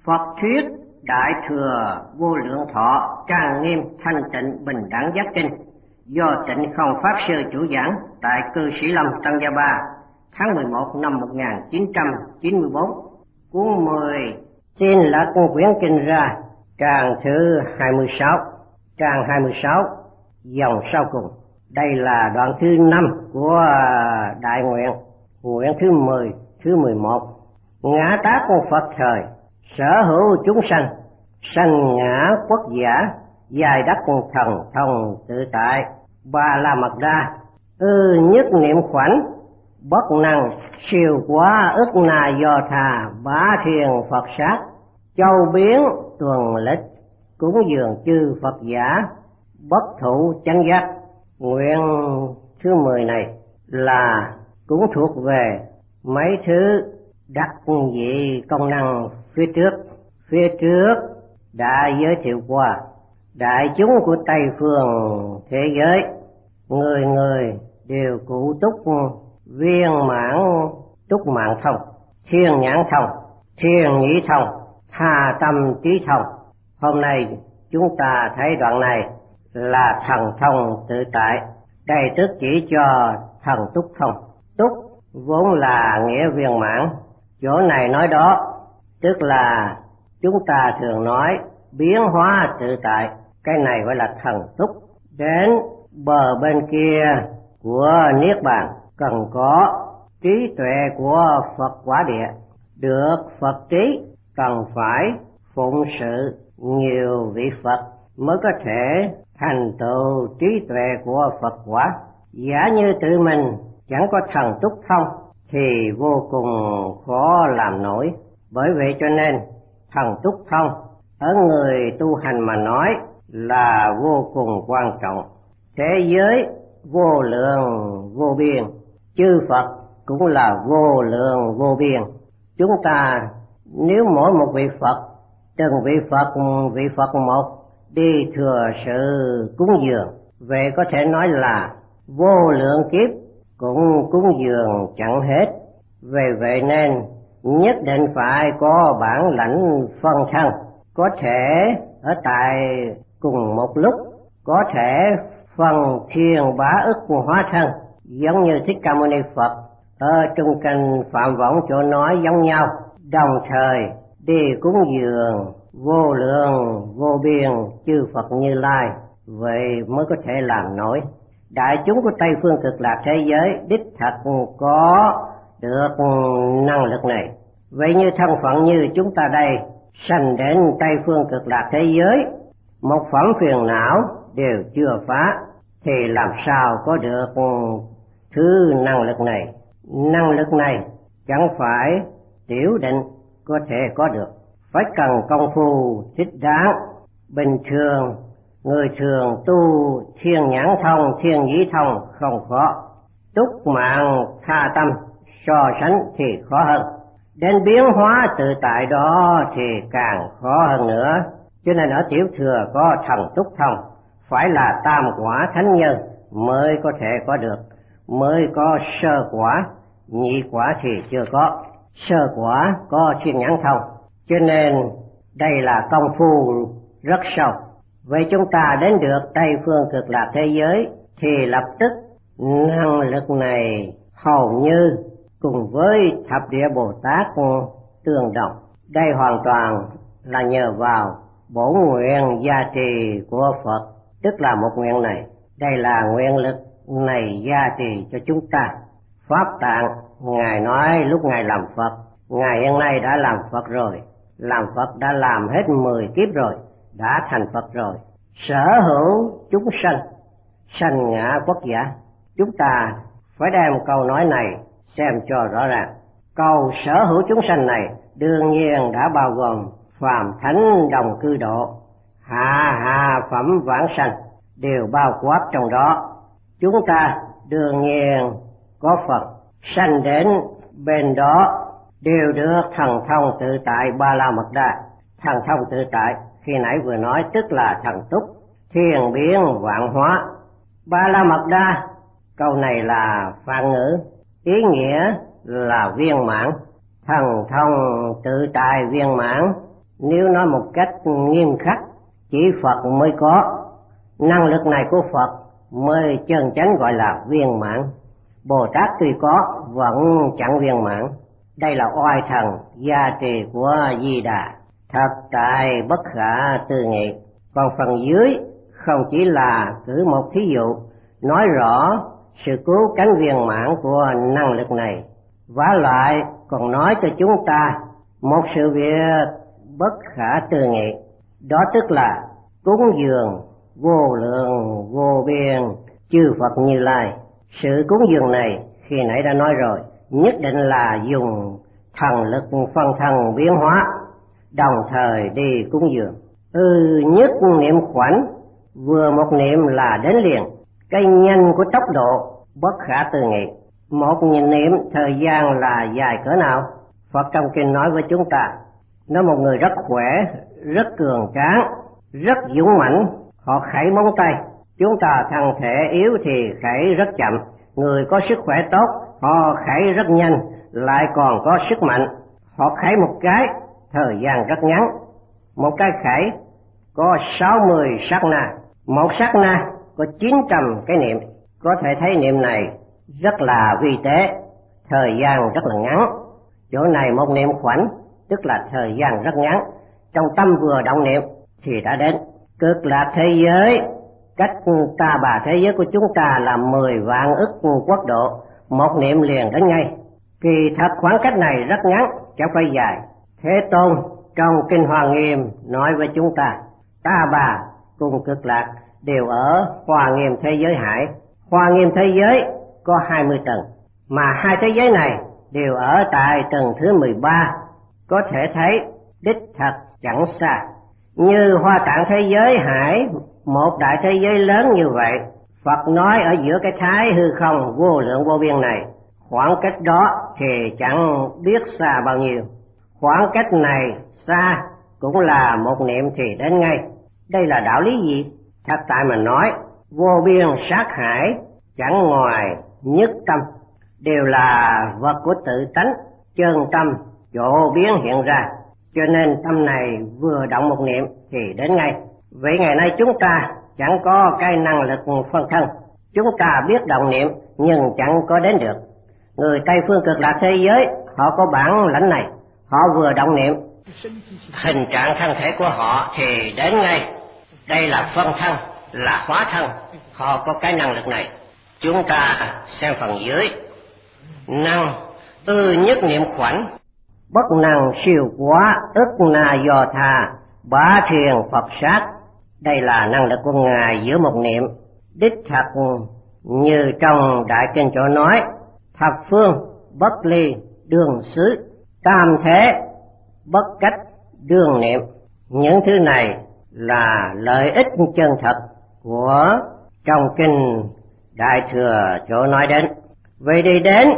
Phật thuyết Đại Thừa Vô Lượng Thọ Trang Nghiêm Thanh Tịnh Bình Đẳng Giác Kinh do Tịnh Không Pháp Sư chủ giảng tại Cư Sĩ Lâm Tăng Gia Ba tháng 11 năm 1994. Cuốn 10 xin lật quyển kinh ra, trang thứ 26, trang 26 dòng sau cùng. Đây là đoạn thứ 5 của đại nguyện, nguyện thứ 10, thứ 11. Ngã tác Phật thời, sở hữu chúng sanh, sanh ngã quốc giả, giai đắc thần thông tự tại, Ba La Mật Đa, nhất niệm khoảnh, bất năng siêu quá ức na do thà, bá thiền Phật sát, châu biến tuần lịch, cúng dường chư Phật giả, bất thụ chánh giác. Nguyện thứ 10 này là cũng thuộc về mấy thứ đặc dị công năng phía trước. Phía trước đã giới thiệu qua, đại chúng của Tây phương thế giới, người người đều cụ túc viên mãn túc mạng thông, thiên nhãn thông, thiên nhĩ thông, tha tâm trí thông. Hôm nay chúng ta thấy đoạn này là thần thông tự tại, đây tức chỉ cho thần túc thông. Túc vốn là nghĩa viên mãn, chỗ này nói đó tức là chúng ta thường nói biến hóa tự tại, cái này gọi là thần túc. Đến bờ bên kia của niết bàn cần có trí tuệ của Phật quả địa, được Phật trí cần phải phụng sự nhiều vị Phật mới có thể thành tựu trí tuệ của Phật quả. Giả như tự mình chẳng có thần túc thông thì vô cùng khó làm nổi. Bởi vậy cho nên thần túc thông ở người tu hành mà nói là vô cùng quan trọng. Thế giới vô lượng vô biên, chư Phật cũng là vô lượng vô biên. Chúng ta nếu mỗi một vị Phật, từng vị Phật một đi thừa sự cúng dường, vậy có thể nói là vô lượng kiếp cũng cúng dường chẳng hết. Vì vậy nên nhất định phải có bản lãnh phân thân, có thể ở tại cùng một lúc, có thể phân thiên bá ức hóa thân, giống như Thích Ca Mâu Ni Phật ở trong kinh Phạm Võng chỗ nói giống nhau, đồng thời đi cúng dường vô lượng vô biên chư Phật Như Lai, vậy mới có thể làm nổi. Đại chúng của Tây phương cực lạc thế giới đích thật có được năng lực này. Vậy như thân phận như chúng ta đây sanh đến Tây phương cực lạc thế giới, một phẩm phiền não đều chưa phá, thì làm sao có được thứ năng lực này? Năng lực này chẳng phải tiểu định có thể có được, phải cần công phu thích đáng. Bình thường người thường tu thiên nhãn thông, thiên nhĩ thông không khó, túc mạng tha tâm so sánh thì khó hơn. Đến biến hóa tự tại đó thì càng khó hơn nữa. Cho nên ở tiểu thừa có thần túc thông, phải là tam quả thánh nhân mới có thể có được, mới có sơ quả, nhị quả thì chưa có, sơ quả có thiên nhãn thông. Cho nên đây là công phu rất sâu. Vậy chúng ta đến được Tây phương cực lạc thế giới thì lập tức năng lực này hầu như cùng với thập địa Bồ Tát tương đồng. Đây hoàn toàn là nhờ vào bổn nguyện gia trì của Phật, tức là một nguyện này. Đây là nguyện lực này gia trì cho chúng ta. Pháp Tạng Ngài nói lúc Ngài làm Phật, Ngài hiện nay đã làm Phật rồi, làm Phật đã làm hết 10 kiếp rồi, đã thành Phật rồi. Sở hữu chúng sanh, sanh ngã quốc giả. Chúng ta phải đem câu nói này xem cho rõ ràng. Câu sở hữu chúng sanh này đương nhiên đã bao gồm phàm thánh đồng cư độ, hạ phẩm vãng sanh đều bao quát trong đó. Chúng ta đương nhiên có Phật sanh đến bên đó đều được thần thông tự tại Ba La Mật Đa. Thần thông tự tại khi nãy vừa nói tức là thần túc, thiên biến vạn hóa. Ba La Mật Đa câu này là phạn ngữ, ý nghĩa là viên mãn. Thần thông tự tại viên mãn Nếu nói một cách nghiêm khắc, chỉ Phật mới có. Năng lực này của Phật mới chân chánh gọi là viên mãn. Bồ Tát tuy có vẫn chẳng viên mãn. Đây là oai thần gia trì của Di Đà, thật tại bất khả tư nghị. Còn phần dưới không chỉ là cử một thí dụ nói rõ sự cứu cánh viên mãn của năng lực này, vả lại còn nói cho chúng ta một sự việc bất khả tư nghị. Đó tức là cúng dường vô lượng vô biên chư Phật Như Lai. Sự cúng dường này khi nãy đã nói rồi, nhất định là dùng thần lực phân thân biến hóa, đồng thời đi cúng dường. Nhất niệm khoảnh, vừa một niệm là đến liền. Cái nhanh của tốc độ bất khả tư nghị. Một niệm thời gian là dài cỡ nào? Phật trong kinh nói với chúng ta, nói một người rất khỏe, rất cường tráng, rất dũng mãnh, họ khẩy móng tay. Chúng ta thân thể yếu thì khẩy rất chậm, người có sức khỏe tốt, họ khẩy rất nhanh, lại còn có sức mạnh. Họ khẩy một cái, thời gian rất ngắn. Một cái khẩy có 60 sát na, một sát na có 900 cái niệm. Có thể thấy niệm này rất là vi tế, thời gian rất là ngắn. Chỗ này một niệm khoảnh, tức là thời gian rất ngắn. Trong tâm vừa động niệm thì đã đến. Cực lạc thế giới, cách Ta Bà thế giới của chúng ta là 10 vạn ức quốc độ, một niệm liền đến ngay. Kỳ thật khoảng cách này rất ngắn, chẳng phải dài. Thế Tôn trong Kinh Hoa Nghiêm nói với chúng ta, Ta Bà cùng Cực Lạc đều ở Hoa Nghiêm thế giới hải. Hoa Nghiêm thế giới có 20 tầng, mà hai thế giới này đều ở tại tầng thứ 13. Có thể thấy đích thật chẳng xa. Như Hoa Tạng thế giới hải, một đại thế giới lớn như vậy, Phật nói ở giữa cái thái hư không vô lượng vô biên này, khoảng cách đó thì chẳng biết xa bao nhiêu. Khoảng cách này xa cũng là một niệm thì đến ngay. Đây là đạo lý gì? Thật tại mà nói, vô biên sát hải chẳng ngoài nhất tâm, đều là vật của tự tánh, chân tâm chỗ biến hiện ra. Cho nên tâm này vừa động một niệm thì đến ngay. Vậy ngày nay chúng ta chẳng có cái năng lực phân thân, chúng ta biết động niệm nhưng chẳng có đến được. Người Tây phương Cực Lạc thế giới họ có bản lãnh này, họ vừa động niệm, hình trạng thân thể của họ thì đến ngay. Đây là phân thân, là hóa thân, họ có cái năng lực này. Chúng ta xem phần dưới. Năng nhất niệm khoảnh, bất năng siêu quá ức na do tha bá thiền Phật sát. Đây là năng lực của Ngài giữa một niệm. Đích thật như trong Đại Kinh chỗ nói, thập phương bất ly đương xứ, tam thế bất cách đương niệm. Những thứ này là lợi ích chân thật của trong Kinh Đại Thừa chỗ nói đến. Vậy đi đến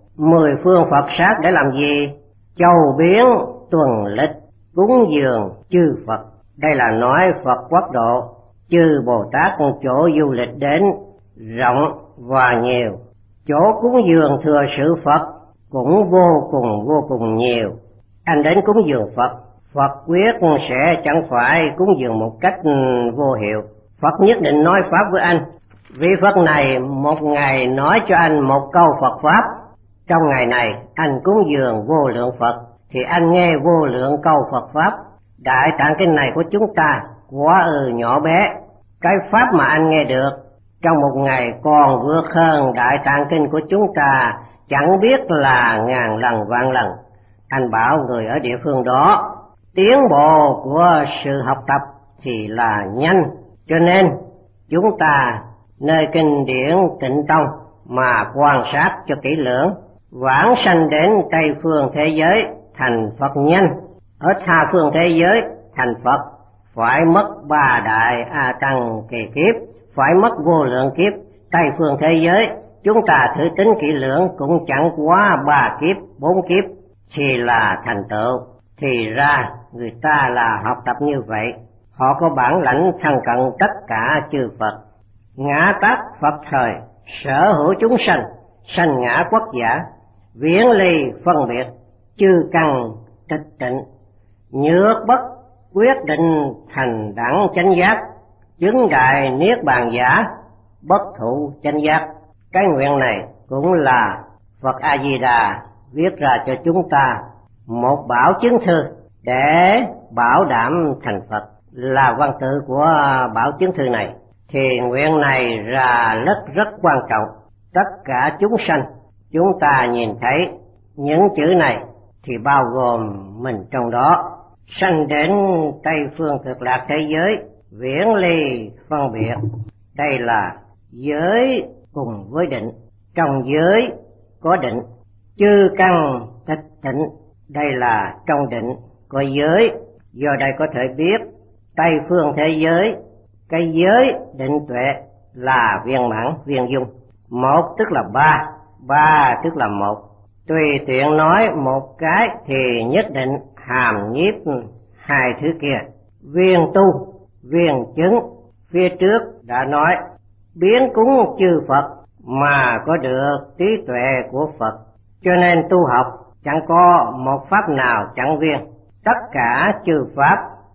10 phương Phật sát để làm gì? Châu biến tuần lịch cúng dường chư Phật. Đây là nói Phật quốc độ, chư Bồ Tát chỗ du lịch đến rộng và nhiều. Chỗ cúng dường thừa sự Phật cũng vô cùng nhiều. Anh đến cúng dường Phật, Phật quyết sẽ chẳng phải cúng dường một cách vô hiệu. Phật nhất định nói pháp với anh. Vị Phật này một ngày nói cho anh một câu Phật pháp. Trong ngày này anh cúng dường vô lượng Phật thì anh nghe vô lượng câu Phật pháp. Đại Tạng Kinh này của chúng ta quá nhỏ bé. Cái pháp mà anh nghe được trong một ngày còn vượt hơn Đại Tạng Kinh của chúng ta chẳng biết là ngàn lần vạn lần. Anh bảo người ở địa phương đó tiến bộ của sự học tập thì là nhanh. Cho nên chúng ta nơi kinh điển Tịnh Tông mà quan sát cho kỹ lưỡng, vãng sanh đến Tây phương thế giới thành Phật nhanh, ở tha phương thế giới thành Phật phải mất 3 đại A Tăng kỳ kiếp, phải mất vô lượng kiếp. Tây phương thế giới chúng ta thử tính kỹ lưỡng cũng chẳng quá 3 kiếp 4 kiếp thì là thành tựu. Thì ra người ta là học tập như vậy, họ có bản lãnh thân cận tất cả chư Phật. Ngã tát Phật thời sở hữu chúng sanh, sanh ngã quốc giả, viễn ly phân biệt, chư căn tịch tịnh. nhược bất quyết định thành đẳng chánh giác, chứng đại niết bàn giả, bất thụ chánh giác. Cái nguyện này cũng là Phật A Di Đà viết ra cho chúng ta một bảo chứng thư để bảo đảm thành Phật. Là văn tự của bảo chứng thư này thì nguyện này là rất quan trọng. Tất cả chúng sanh chúng ta nhìn thấy những chữ này thì bao gồm mình trong đó. Sanh đến Tây phương cực lạc thế giới, viễn ly phân biệt, đây là giới cùng với định. Trong giới có định. Chư căn tịch tịnh, đây là trong định có giới. Do đây có thể biết Tây phương thế giới, cái giới định tuệ là viên mãn viên dung. Một tức là ba, ba tức là một. Tùy tiện nói một cái thì nhất định hàm nhiếp hai thứ kia. Viên tu, viên chứng, phía trước đã nói biến cúng chư Phật mà có được trí tuệ của Phật. Cho nên tu học chẳng có một pháp nào chẳng viên, tất cả chư pháp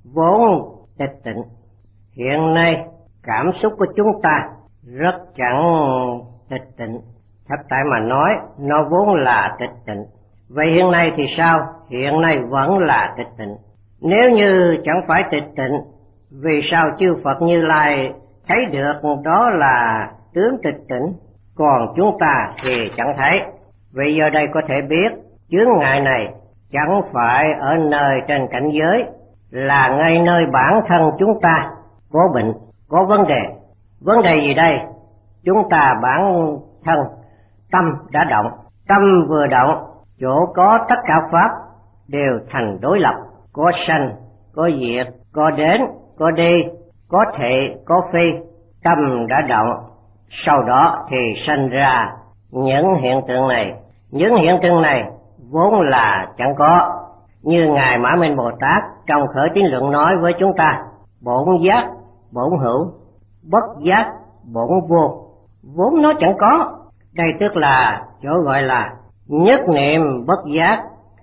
vốn tịch tịnh. Hiện nay cảm xúc của chúng ta rất chẳng tịch tịnh. Thật tại mà nói nó vốn là tịch tịnh. Vậy hiện nay thì sao? Hiện nay vẫn là tịch tịnh. Nếu như chẳng phải tịch tịnh, vì sao chư Phật Như Lai thấy được đó là tướng tịch tịnh, còn chúng ta thì chẳng thấy? Vì giờ đây có thể biết chướng ngại này chẳng phải ở nơi trên cảnh giới, là ngay nơi bản thân chúng ta có bệnh, có vấn đề. Vấn đề gì đây? Chúng ta bản thân tâm đã động. Tâm vừa động, chỗ có tất cả pháp đều thành đối lập. Có sanh, có diệt, có đến, có đi, có thị, có phi. Tâm đã động, sau đó thì sanh ra những hiện tượng này. Những hiện tượng này vốn là chẳng có. Như Ngài Mã Minh Bồ Tát trong Khởi Tín Luận nói với chúng ta, bổn giác, bổn hữu, bất giác, bổn vô. Vốn nó chẳng có. Đây tức là chỗ gọi là nhất niệm bất giác,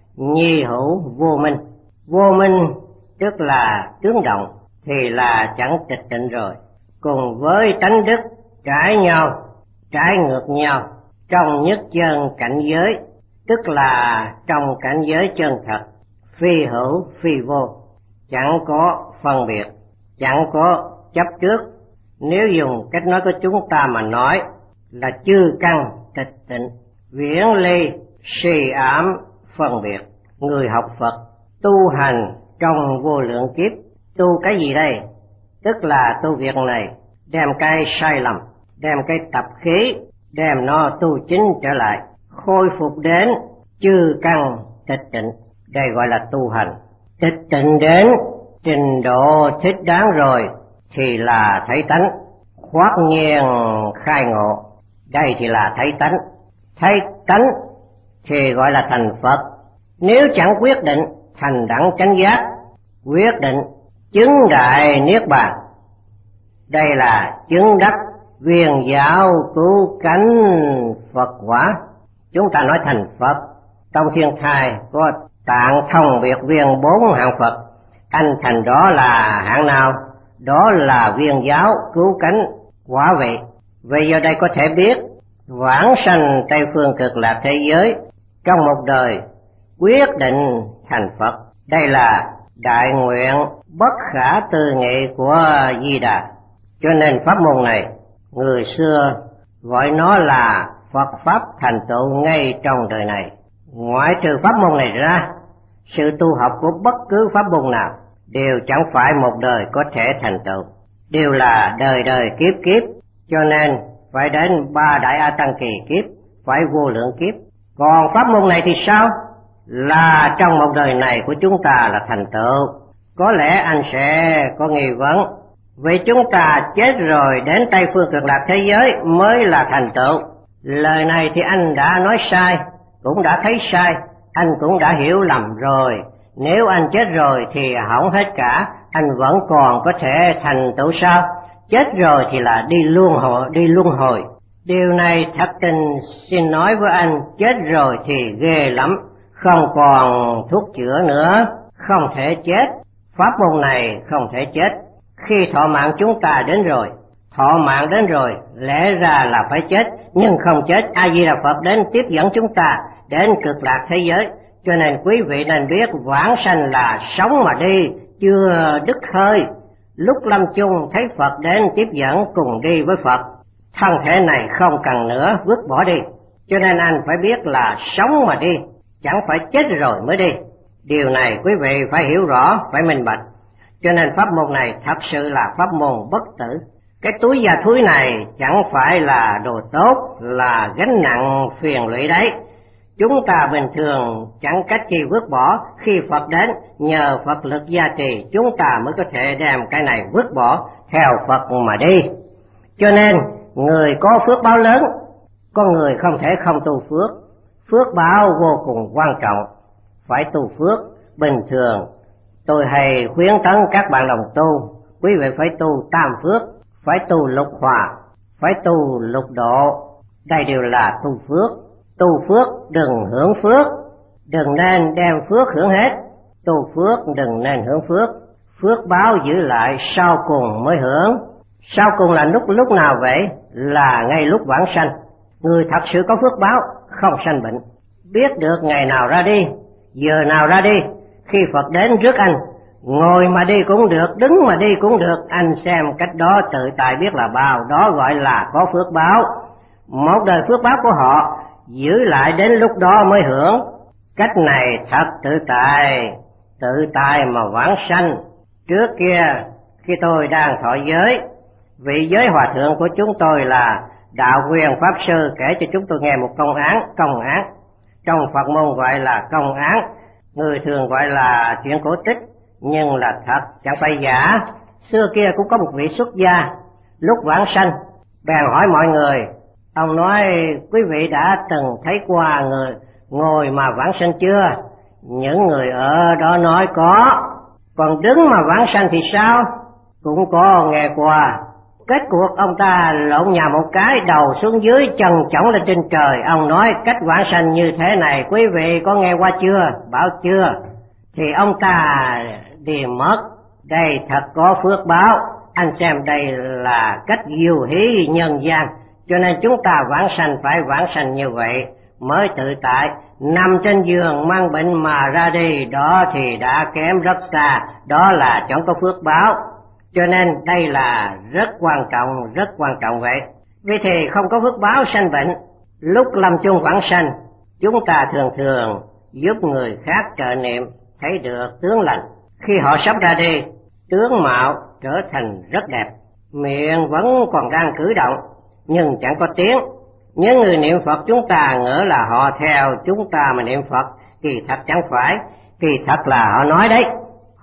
nhi hữu vô minh. Vô minh tức là tướng động thì là chẳng tịch tịnh rồi. Cùng với tánh đức trái nhau, trái ngược nhau trong nhất chân cảnh giới, tức là trong cảnh giới chân thật, phi hữu phi vô, chẳng có phân biệt, chẳng có chấp trước. Nếu dùng cách nói của chúng ta mà nói là chư căn tịch tịnh, viễn ly suy ám phân biệt. Người học Phật tu hành trong vô lượng kiếp, tu cái gì đây? Tức là tu việc này, đem cái sai lầm, đem cái tập khí, đem nó tu chính trở lại, khôi phục đến chư căn tịch tịnh. Đây gọi là tu hành. Tịch tịnh đến trình độ thích đáng rồi thì là thấy tánh, khoát nhiên khai ngộ. Đây thì là thấy tánh. Thấy tánh thì gọi là thành Phật. Nếu chẳng quyết định thành đẳng chánh giác, quyết định chứng đại niết bàn, đây là chứng đắc viên giáo cứu cánh Phật quả. Chúng ta nói thành Phật. Trong thiên thai có tạng thông biệt viên 4 hạng Phật. Anh thành đó là hạng nào? Đó là viên giáo cứu cánh quả vị. Vì giờ đây có thể biết vãng sanh Tây phương cực lạc thế giới trong một đời quyết định thành Phật. Đây là đại nguyện bất khả tư nghị của Di Đà. Cho nên pháp môn này người xưa gọi nó là Phật pháp thành tựu ngay trong đời này. Ngoại trừ pháp môn này ra, sự tu học của bất cứ pháp môn nào đều chẳng phải một đời có thể thành tựu, đều là đời đời kiếp kiếp. Cho nên phải đến 3 đại A Tăng kỳ kiếp, phải vô lượng kiếp. Còn pháp môn này thì sao? Là trong một đời này của chúng ta là thành tựu. Có lẽ anh sẽ có nghi vấn, vì chúng ta chết rồi đến Tây phương cực lạc thế giới mới là thành tựu. Lời này thì anh đã nói sai, cũng đã thấy sai, anh cũng đã hiểu lầm rồi. Nếu anh chết rồi thì hỏng hết cả, anh vẫn còn có thể thành tựu sao? Chết rồi thì là đi luân hồi. Điều này thật tình xin nói với anh, chết rồi thì ghê lắm, không còn thuốc chữa nữa, không thể chết. Pháp môn này không thể chết. Khi thọ mạng chúng ta đến rồi, thọ mạng đến rồi, lẽ ra là phải chết, nhưng không chết. A Di Đà Phật đến tiếp dẫn chúng ta đến cực lạc thế giới. Cho nên quý vị nên biết vãng sanh là sống mà đi, chưa đứt hơi. Lúc lâm chung thấy Phật đến tiếp dẫn cùng đi với Phật. Thân thể này không cần nữa, vứt bỏ đi. Cho nên anh phải biết là sống mà đi, chẳng phải chết rồi mới đi. Điều này quý vị phải hiểu rõ, phải minh bạch. Cho nên pháp môn này thật sự là pháp môn bất tử. Cái túi da thúi này chẳng phải là đồ tốt, là gánh nặng phiền lụy đấy. Chúng ta bình thường chẳng cách chi vứt bỏ. Khi Phật đến, nhờ Phật lực gia trì, chúng ta mới có thể đem cái này vứt bỏ, theo Phật mà đi. Cho nên người có phước báo lớn, con người không thể không tu phước. Phước báo vô cùng quan trọng, phải tu phước. Bình thường tôi hay khuyến tấn các bạn đồng tu, quý vị phải tu tam phước, phải tu lục hòa, phải tu lục độ. Đây đều là tu phước. Tu phước đừng hưởng phước, đừng nên đem phước hưởng hết. Tu phước đừng nên hưởng phước. Phước báo giữ lại sau cùng mới hưởng. Sau cùng là lúc nào vậy? Là ngay lúc vãng sanh. Người thật sự có phước báo không sanh bệnh, biết được ngày nào ra đi, giờ nào ra đi. Khi Phật đến rước anh, ngồi mà đi cũng được, đứng mà đi cũng được. Anh xem cách đó tự tại biết là bao. Đó gọi là có phước báo. Một đời phước báo của họ giữ lại đến lúc đó mới hưởng. Cách này thật tự tại mà vãng sanh. Trước kia khi tôi đang thọ giới, vị giới hòa thượng của chúng tôi là Đạo Quyền Pháp Sư kể cho chúng tôi nghe một công án. Trong Phật môn gọi là công án, người thường gọi là chuyện cổ tích, nhưng là thật, chẳng phải giả. Xưa kia cũng có một vị xuất gia, lúc vãng sanh bèn hỏi mọi người. Ông nói, quý vị đã từng thấy qua người ngồi mà vãng sanh chưa? Những người ở đó nói có. Còn đứng mà vãng sanh thì sao? Cũng có nghe qua. Kết cuộc ông ta lộn nhà một cái, đầu xuống dưới, chân chổng lên trên trời. Ông nói cách vãng sanh như thế này, quý vị có nghe qua chưa? Bảo chưa. Thì ông ta đi mất. Đây thật có phước báo. Anh xem đây là cách diêu hí nhân gian. Cho nên chúng ta vãng sanh phải vãng sanh như vậy mới tự tại. Nằm trên giường mang bệnh mà ra đi, đó thì đã kém rất xa, đó là chẳng có phước báo. Cho nên đây là rất quan trọng vậy. Vì thì không có phước báo sanh bệnh, lúc lâm chung vãng sanh, chúng ta thường giúp người khác trợ niệm, thấy được tướng lành. Khi họ sắp ra đi, tướng mạo trở thành rất đẹp, miệng vẫn còn đang cử động nhưng chẳng có tiếng. Những người niệm Phật chúng ta ngỡ là họ theo chúng ta mà niệm Phật, kỳ thật chẳng phải, kỳ thật là họ nói đấy.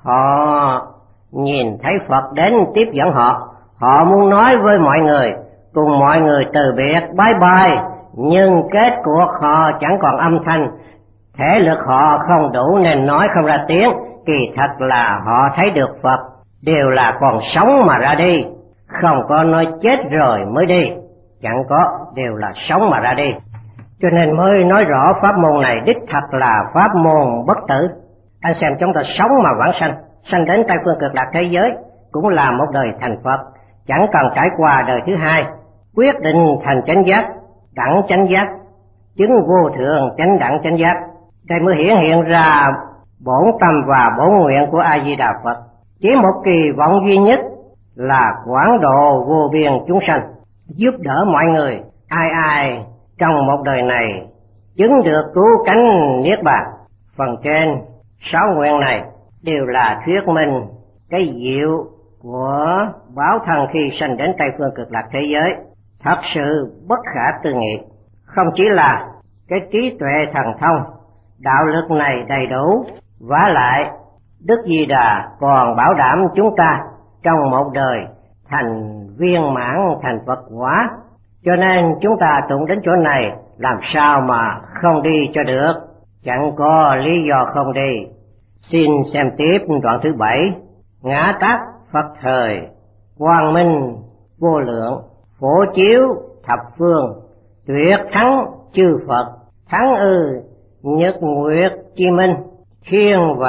Họ nhìn thấy Phật đến tiếp dẫn họ, họ muốn nói với mọi người, cùng mọi người từ biệt bye bye, nhưng kết cuộc họ chẳng còn âm thanh, thể lực họ không đủ nên nói không ra tiếng. Kỳ thật là họ thấy được Phật, đều là còn sống mà ra đi, không có nói chết rồi mới đi, chẳng có, đều là sống mà ra đi. Cho nên mới nói rõ pháp môn này đích thật là pháp môn bất tử. Anh xem chúng ta sống mà vãng sanh, sanh đến Tây Phương Cực Lạc thế giới cũng là một đời thành Phật, chẳng cần trải qua đời thứ hai, quyết định thành chánh giác, đẳng chánh giác, chứng vô thượng chánh đẳng chánh giác. Đây mới hiển hiện ra bổn tâm và bổn nguyện của A Di Đà Phật. Chỉ một kỳ vọng duy nhất là quảng độ vô biên chúng sanh, giúp đỡ mọi người, ai trong một đời này chứng được cứu cánh niết bàn. Phần trên 6 nguyện này đều là thuyết minh cái diệu của báo thân khi sanh đến Tây Phương Cực Lạc thế giới, thật sự bất khả tư nghị. Không chỉ là cái trí tuệ thần thông, đạo lực này đầy đủ, vả lại Đức Di Đà còn bảo đảm chúng ta trong một đời thành viên mãn, thành Phật quả. Cho nên chúng ta tụng đến chỗ này làm sao mà không đi cho được, chẳng có lý do không đi. Xin xem tiếp đoạn thứ 7. Ngã tát Phật thời, quang minh vô lượng, phổ chiếu thập phương, tuyệt thắng chư Phật, thắng ư nhật nguyệt chi minh, thiên vạn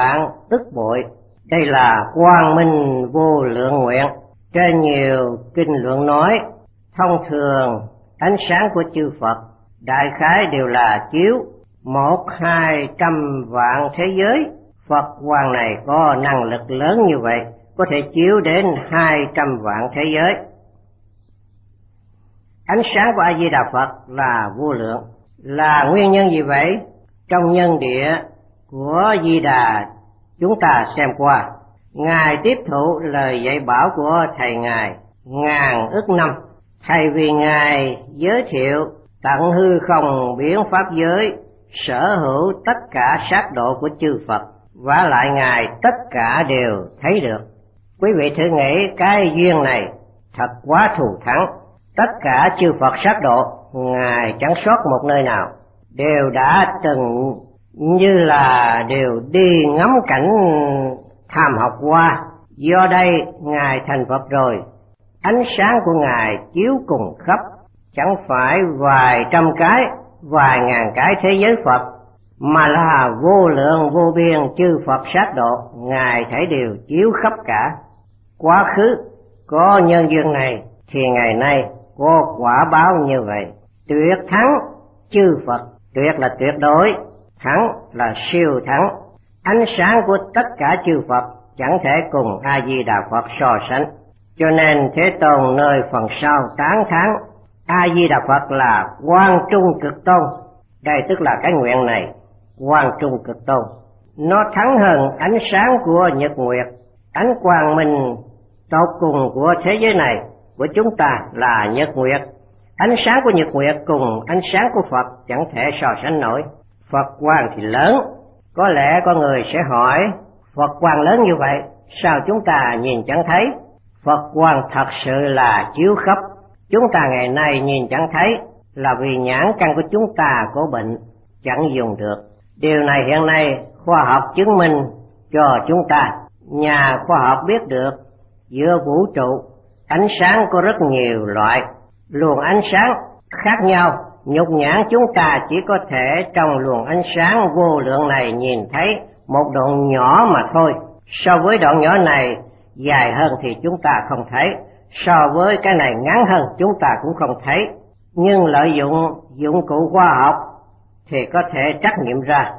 tức bội. Đây là quang minh vô lượng nguyện. Trên nhiều kinh luận nói, thông thường ánh sáng của chư Phật đại khái đều là chiếu 100-200 vạn thế giới. Phật Hoàng này có năng lực lớn như vậy, có thể chiếu đến 200 vạn thế giới. Ánh sáng của A Di Đà Phật là vô lượng. Là nguyên nhân gì vậy? Trong nhân địa của Di Đà chúng ta xem qua, Ngài tiếp thụ lời dạy bảo của thầy Ngài ngàn ức năm. Thầy vì Ngài giới thiệu tận hư không biến pháp giới, sở hữu tất cả sát độ của chư Phật, vả lại Ngài tất cả đều thấy được. Quý vị thử nghĩ cái duyên này thật quá thù thắng. Tất cả chư Phật sát độ, Ngài chẳng sót một nơi nào, đều đã từng như là đều đi ngắm cảnh tham học qua. Do đây Ngài thành Phật rồi, ánh sáng của Ngài chiếu cùng khắp, chẳng phải vài trăm cái, vài ngàn cái thế giới Phật, mà là vô lượng vô biên chư Phật sát độ, Ngài thấy đều chiếu khắp cả. Quá khứ có nhân duyên này thì ngày nay có quả báo như vậy. Tuyệt thắng chư Phật, tuyệt là tuyệt đối, thắng là siêu thắng. Ánh sáng của tất cả chư Phật chẳng thể cùng A Di Đà Phật so sánh. Cho nên Thế Tôn nơi phần sau tán thán A Di Đà Phật là Quang Trung Cực Tôn. Đây tức là cái nguyện này, Quang Trung Cực Tôn, nó thắng hơn ánh sáng của nhật nguyệt. Ánh quang minh tột cùng của thế giới này của chúng ta là nhật nguyệt. Ánh sáng của nhật nguyệt cùng ánh sáng của Phật chẳng thể so sánh nổi. Phật quang thì lớn. Có lẽ có người sẽ hỏi, Phật quang lớn như vậy sao chúng ta nhìn chẳng thấy? Phật quang thật sự là chiếu khắp. Chúng ta ngày nay nhìn chẳng thấy là vì nhãn căn của chúng ta có bệnh, chẳng dùng được. Điều này hiện nay khoa học chứng minh cho chúng ta. Nhà khoa học biết được giữa vũ trụ ánh sáng có rất nhiều loại, luồng ánh sáng khác nhau. Nhục nhãn chúng ta chỉ có thể trong luồng ánh sáng vô lượng này nhìn thấy một đoạn nhỏ mà thôi. So với đoạn nhỏ này dài hơn thì chúng ta không thấy, so với cái này ngắn hơn chúng ta cũng không thấy. Nhưng lợi dụng dụng cụ khoa học thì có thể trắc nghiệm ra,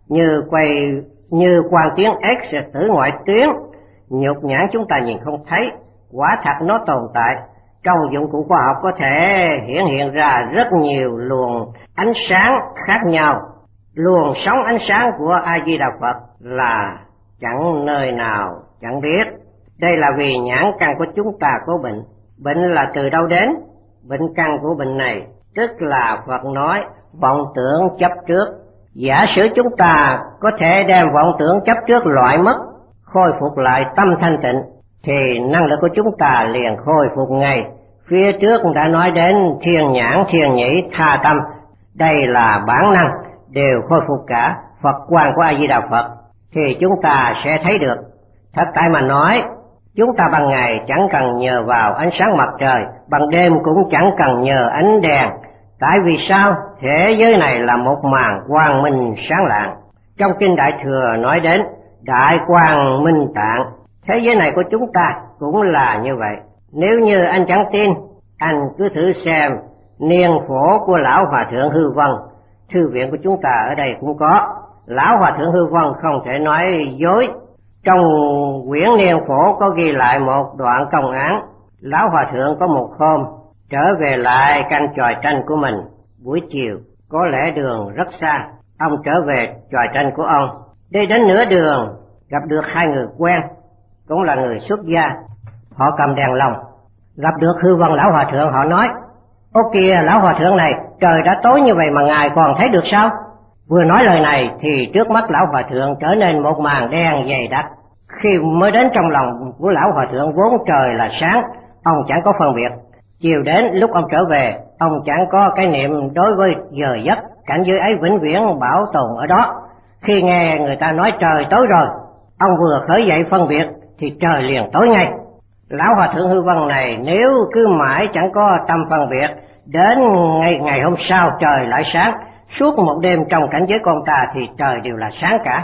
như quang tuyến X tử ngoại tuyến, nhục nhãn chúng ta nhìn không thấy, quả thật nó tồn tại. Trong dụng cụ khoa học có thể hiển hiện ra rất nhiều luồng ánh sáng khác nhau. Luồng sóng ánh sáng của A Di Đà Phật là chẳng nơi nào chẳng biết. Đây là vì nhãn căn của chúng ta có bệnh. Bệnh là từ đâu đến? Bệnh căn của bệnh này tức là Phật nói vọng tưởng chấp trước. Giả sử chúng ta có thể đem vọng tưởng chấp trước loại mất, khôi phục lại tâm thanh tịnh, thì năng lực của chúng ta liền khôi phục ngay. Phía trước đã nói đến thiên nhãn, thiên nhĩ, tha tâm. Đây là bản năng, đều khôi phục cả. Phật quang của A Di Đà Phật thì chúng ta sẽ thấy được. Thật tại mà nói, chúng ta ban ngày chẳng cần nhờ vào ánh sáng mặt trời, ban đêm cũng chẳng cần nhờ ánh đèn. Tại vì sao? Thế giới này là một màn quang minh sáng lạng. Trong kinh Đại Thừa nói đến đại quang minh tạng. Thế giới này của chúng ta cũng là như vậy. Nếu như anh chẳng tin, anh cứ thử xem niên phổ của Lão Hòa Thượng Hư Vân. Thư viện của chúng ta ở đây cũng có. Lão Hòa Thượng Hư Vân không thể nói dối. Trong quyển niên phổ có ghi lại một đoạn công án. Lão Hòa Thượng có một hôm trở về lại căn chòi tranh của mình. Buổi chiều, có lẽ đường rất xa, ông trở về chòi tranh của ông. Đi đến nửa đường, gặp được hai người quen, cũng là người xuất gia. Họ cầm đèn lồng, gặp được Hư Vân Lão Hòa Thượng. Họ nói, ô kìa Lão Hòa Thượng này, trời đã tối như vậy mà ngài còn thấy được sao? Vừa nói lời này thì trước mắt Lão Hòa Thượng trở nên một màn đen dày đặc. Khi mới đến trong lòng của Lão Hòa Thượng vốn trời là sáng, ông chẳng có phân biệt. Chiều đến lúc ông trở về, ông chẳng có cái niệm đối với giờ giấc, cảnh giới ấy vĩnh viễn bảo tồn ở đó. Khi nghe người ta nói trời tối rồi, ông vừa khởi dậy phân biệt thì trời liền tối ngay. Lão Hòa Thượng Hư Vân này nếu cứ mãi chẳng có tâm phân biệt, đến ngày hôm sau trời lại sáng. Suốt một đêm trong cảnh giới con ta thì trời đều là sáng cả.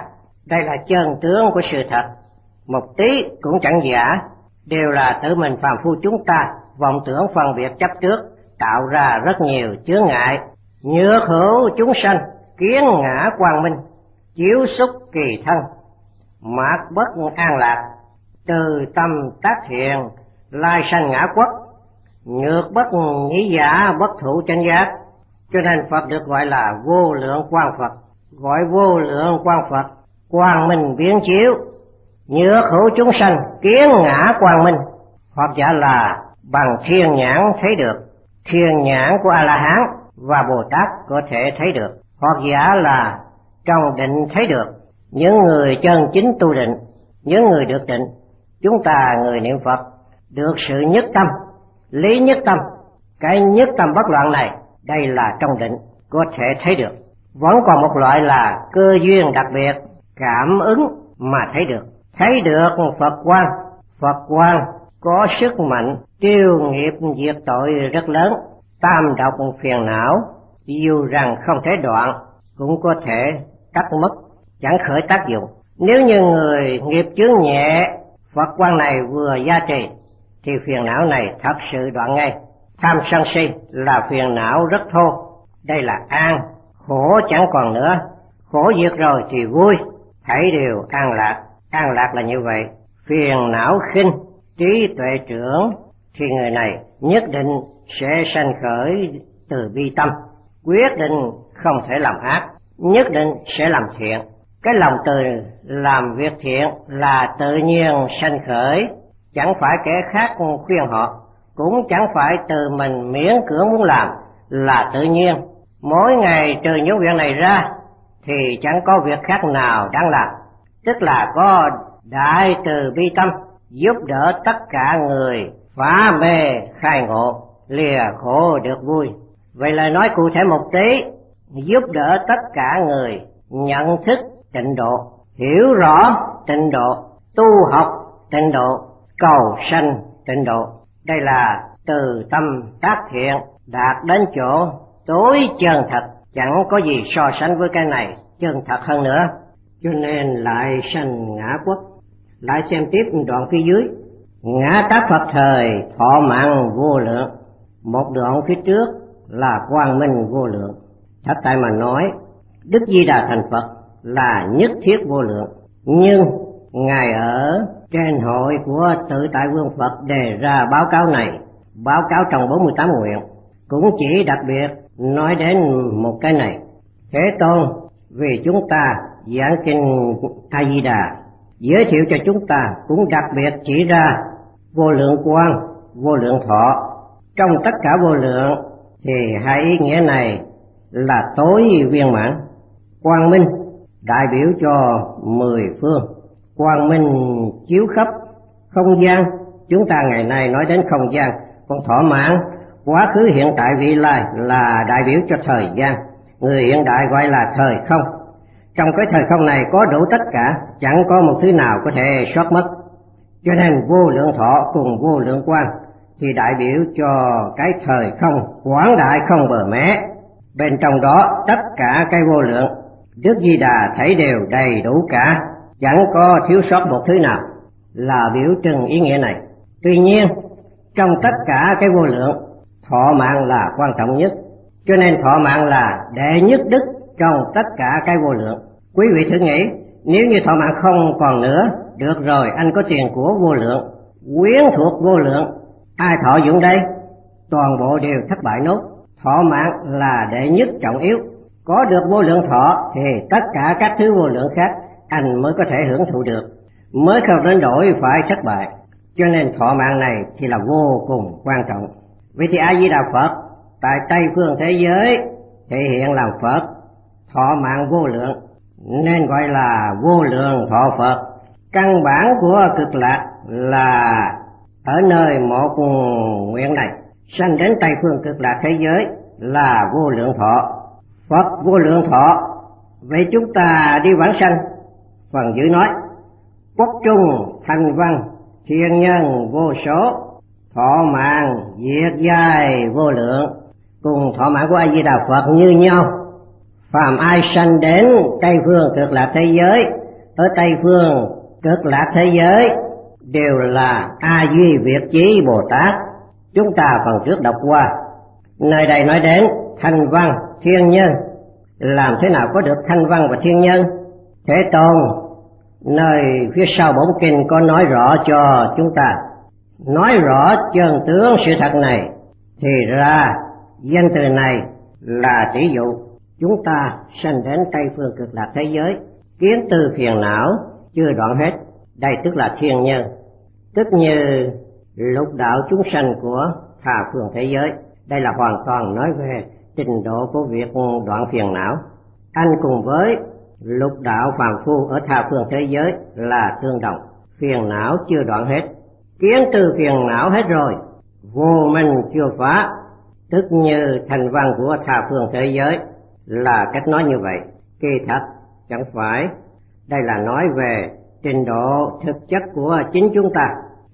Đây là chân tướng của sự thật, một tí cũng chẳng giả, đều là tự mình phàm phu chúng ta vọng tưởng phân biệt chấp trước, tạo ra rất nhiều chướng ngại. Nhược hữu chúng sanh, kiến ngã quang minh, chiếu xúc kỳ thân, mạt bất an lạc, từ tâm tác thiện, lai sanh ngã quốc, nhược bất nhĩ giả, bất thụ chánh giác. Cho nên Phật được gọi là vô lượng quang Phật. Gọi vô lượng quang Phật, quang minh biến chiếu, nhược hữu chúng sanh, kiến ngã quang minh. Hoặc giả là bằng thiên nhãn thấy được, thiên nhãn của A-la-hán và Bồ Tát có thể thấy được. Hoặc giả là trong định thấy được. Những người chân chính tu định, những người được định, chúng ta người niệm Phật được sự nhất tâm, lý nhất tâm. Cái nhất tâm bất loạn này, đây là trong định có thể thấy được. Vẫn còn một loại là cơ duyên đặc biệt, cảm ứng mà thấy được. Thấy được Phật quang. Phật quang có sức mạnh tiêu nghiệp diệt tội rất lớn. Tam độc phiền não dù rằng không thể đoạn cũng có thể cắt mất, chẳng khởi tác dụng. Nếu như người nghiệp chướng nhẹ, Phật quang này vừa gia trì thì phiền não này thật sự đoạn ngay. Tham sân si là phiền não rất thô, đây là an, khổ chẳng còn nữa, khổ diệt rồi thì vui, thảy đều an lạc. An lạc là như vậy. Phiền não khinh, trí tuệ trưởng thì người này nhất định sẽ sanh khởi từ bi tâm, quyết định không thể làm ác, nhất định sẽ làm thiện. Cái lòng từ làm việc thiện là tự nhiên sanh khởi, chẳng phải kẻ khác khuyên họ, cũng chẳng phải từ mình miễn cưỡng muốn làm, là tự nhiên. Mỗi ngày trừ những việc này ra thì chẳng có việc khác nào đáng làm, tức là có đại từ bi tâm giúp đỡ tất cả người phá mê khai ngộ, lìa khổ được vui. Vậy là nói cụ thể một tí, giúp đỡ tất cả người nhận thức tịnh độ, hiểu rõ tịnh độ, tu học tịnh độ, cầu sanh tịnh độ. Đây là từ tâm tác thiện đạt đến chỗ tối chân thật, chẳng có gì so sánh với cái này chân thật hơn nữa. Cho nên lại sanh ngã quốc. Lại xem tiếp đoạn phía dưới. Ngã tác Phật thời thọ mạng vô lượng. Một đoạn phía trước là quang minh vô lượng. Thật tại mà nói, Đức Di Đà thành Phật là nhất thiết vô lượng, nhưng Ngài ở trên hội của Tự Tại Vương Phật đề ra báo cáo này, báo cáo trong 48 nguyện, cũng chỉ đặc biệt nói đến một cái này. Thế Tôn vì chúng ta giảng kinh A Di Đà, giới thiệu cho chúng ta cũng đặc biệt chỉ ra vô lượng quang, vô lượng thọ. Trong tất cả vô lượng thì hai ý nghĩa này là tối viên mãn. Quang minh đại biểu cho 10 phương, quang minh chiếu khắp không gian. Chúng ta ngày nay nói đến không gian, còn thọ mạng quá khứ hiện tại vị lai là đại biểu cho thời gian. Người hiện đại gọi là thời không. Trong cái thời không này có đủ tất cả, chẳng có một thứ nào có thể sót mất. Cho nên vô lượng thọ cùng vô lượng quang thì đại biểu cho cái thời không quảng đại không bờ mé. Bên trong đó tất cả cái vô lượng, Đức Di Đà thấy đều đầy đủ cả, chẳng có thiếu sót một thứ nào, là biểu trưng ý nghĩa này. Tuy nhiên trong tất cả cái vô lượng, thọ mạng là quan trọng nhất, cho nên thọ mạng là đệ nhất đức trong tất cả cái vô lượng. Quý vị thử nghĩ, nếu như thọ mạng không còn nữa, được rồi anh có tiền của vô lượng, quyến thuộc vô lượng, ai thọ dụng đây? Toàn bộ đều thất bại nốt. Thọ mạng là đệ nhất trọng yếu. Có được vô lượng thọ thì tất cả các thứ vô lượng khác anh mới có thể hưởng thụ được, mới không đến đổi phải thất bại. Cho nên thọ mạng này thì là vô cùng quan trọng. Vậy thì A Di Đà Phật tại Tây phương thế giới thể hiện làm Phật, thọ mạng vô lượng nên gọi là vô lượng thọ Phật. Căn bản của cực lạc là ở nơi một nguyện này, sanh đến Tây phương cực lạc thế giới là vô lượng thọ. Phật vô lượng thọ. Vậy chúng ta đi vãng sanh, phần dưới nói quốc trung thành văn thiên nhân vô số, thọ mạng diệt dài vô lượng. Cùng thọ mạng của A Di Đà Phật như nhau. Phàm ai sanh đến Tây phương cực lạc thế giới ở Tây phương Cực Lạc thế giới đều là A Duy Việt Chí Bồ Tát. Chúng ta phần trước đọc qua, nơi đây nói đến thanh văn thiên nhân. Làm thế nào có được thanh văn và thiên nhân? Thế Tôn nơi phía sau bổn kinh có nói rõ cho chúng ta, nói rõ chân tướng sự thật này. Thì ra danh từ này là tỷ dụ chúng ta sanh đến Tây phương Cực Lạc thế giới, kiến tư phiền não chưa đoạn hết, đây tức là thiên nhân. Tức như lục đạo chúng sanh của tha phương thế giới, đây là hoàn toàn nói về trình độ của việc đoạn phiền não. Anh cùng với lục đạo phàm phu ở tha phương thế giới là tương đồng, phiền não chưa đoạn hết, kiến tư phiền não hết rồi, vô minh chưa phá. Tức như thành văn của tha phương thế giới là cách nói như vậy. Kỳ thật chẳng phải, đây là nói về trình độ thực chất của chính chúng ta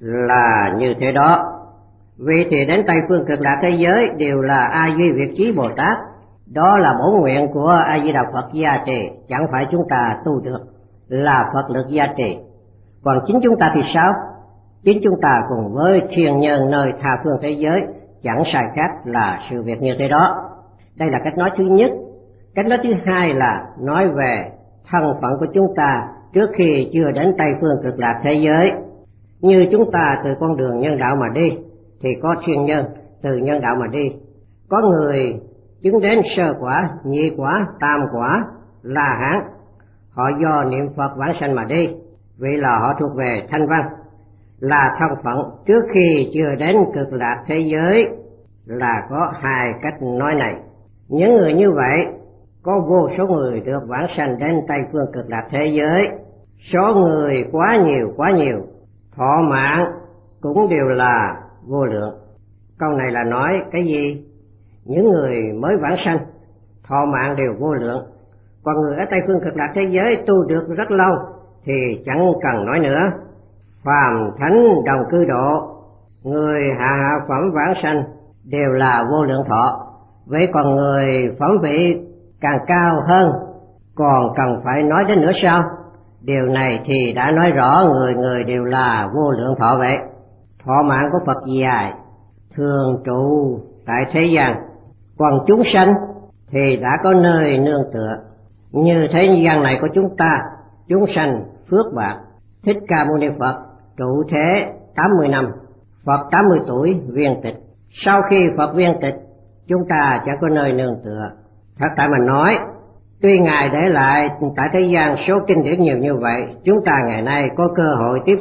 là như thế đó. Vì thì đến Tây phương Cực Lạc thế giới đều là A Duy Việt Chí Bồ Tát, đó là bổn nguyện của A Di Đà Phật gia trì, chẳng phải chúng ta tu được, là Phật lực gia trì. Còn chính chúng ta thì sao? Chính chúng ta cùng với thiên nhân nơi tha phương thế giới chẳng sai khác là sự việc như thế đó. Đây là cách nói thứ nhất. Cách nói thứ hai là nói về thân phận của chúng ta trước khi chưa đến Tây phương Cực Lạc thế giới. Như chúng ta từ con đường nhân đạo mà đi thì có thiên nhân từ nhân đạo mà đi, có người chứng đến sơ quả, nhị quả, tam quả, La Hán, họ do niệm Phật vãng sanh mà đi, vì là họ thuộc về thanh văn, là thân phận trước khi chưa đến Cực Lạc thế giới. Là có hai cách nói này. Những người như vậy có vô số người được vãng sanh đến Tây phương Cực Lạc thế giới, số người quá nhiều, thọ mạng cũng đều là vô lượng. Câu này là nói cái gì? Những người mới vãng sanh thọ mạng đều vô lượng, còn người ở Tây phương Cực Lạc thế giới tu được rất lâu thì chẳng cần nói nữa. Phàm thánh đồng cư độ, người hạ phẩm vãng sanh đều là vô lượng thọ. Vậy còn người phẩm vị càng cao hơn còn cần phải nói đến nữa sao? Điều này thì đã nói rõ người đều là vô lượng thọ vậy. Thọ mạng của Phật dài, thường trụ tại thế gian, còn chúng sanh thì đã có nơi nương tựa. Như thế gian này của chúng ta, chúng sanh phước bạc. Thích Ca Mâu Ni Phật trụ thế 80 năm, Phật 80 tuổi viên tịch. Sau khi Phật viên tịch, chúng ta chẳng có nơi nương tựa. Thật tại mà nói, tuy Ngài để lại tại thế gian số kinh điển nhiều như vậy, chúng ta ngày nay có cơ hội tiếp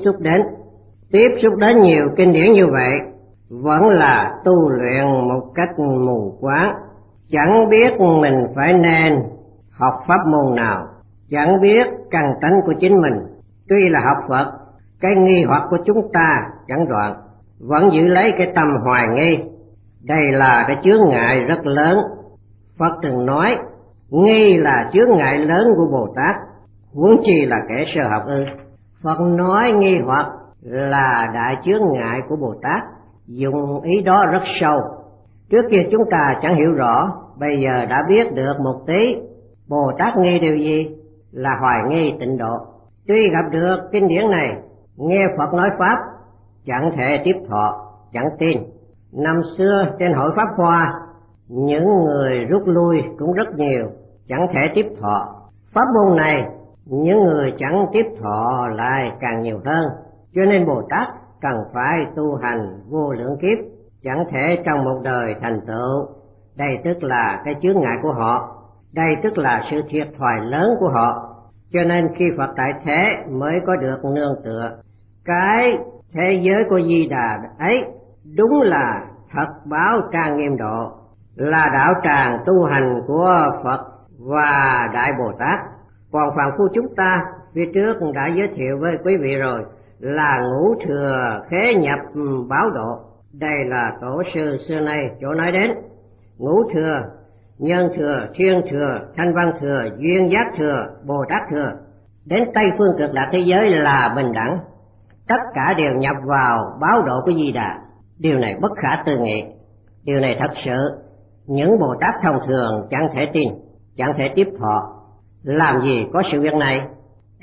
xúc đến nhiều kinh điển như vậy, vẫn là tu luyện một cách mù quáng, chẳng biết mình phải nên học pháp môn nào, chẳng biết căn tánh của chính mình. Tuy là học Phật, cái nghi hoặc của chúng ta chẳng đoạn, vẫn giữ lấy cái tâm hoài nghi. Đây là cái chướng ngại rất lớn. Phật từng nói nghi là chướng ngại lớn của Bồ Tát, huống chi là kẻ sơ học ư? Phật nói nghi hoặc là đại chướng ngại của Bồ Tát, dùng ý đó rất sâu. Trước kia chúng ta chẳng hiểu rõ, bây giờ đã biết được một tí. Bồ Tát nghi điều gì? Là hoài nghi tịnh độ. Tuy gặp được kinh điển này, nghe Phật nói pháp, chẳng thể tiếp thọ, chẳng tin. Năm xưa trên hội Pháp Hoa, những người rút lui cũng rất nhiều, chẳng thể tiếp thọ. Pháp môn này, những người chẳng tiếp thọ lại càng nhiều hơn. Cho nên Bồ Tát cần phải tu hành vô lượng kiếp, chẳng thể trong một đời thành tựu. Đây tức là cái chướng ngại của họ, đây tức là sự thiệt thòi lớn của họ. Cho nên khi Phật tại thế mới có được nương tựa. Cái thế giới của Di Đà ấy đúng là thật báo trang nghiêm độ, là đạo tràng tu hành của Phật và Đại Bồ Tát. Còn phàm phu chúng ta phía trước đã giới thiệu với quý vị rồi, là ngũ thừa khế nhập báo độ. Đây là tổ sư xưa nay chỗ nói đến. Ngũ thừa, nhân thừa, thiên thừa, thanh văn thừa, duyên giác thừa, Bồ Tát thừa. Đến Tây phương Cực Lạc thế giới là bình đẳng, tất cả đều nhập vào báo độ của Di Đà. Điều này bất khả tư nghị. Điều này thật sự những Bồ Tát thông thường chẳng thể tin, chẳng thể tiếp thọ. Làm gì có sự việc này?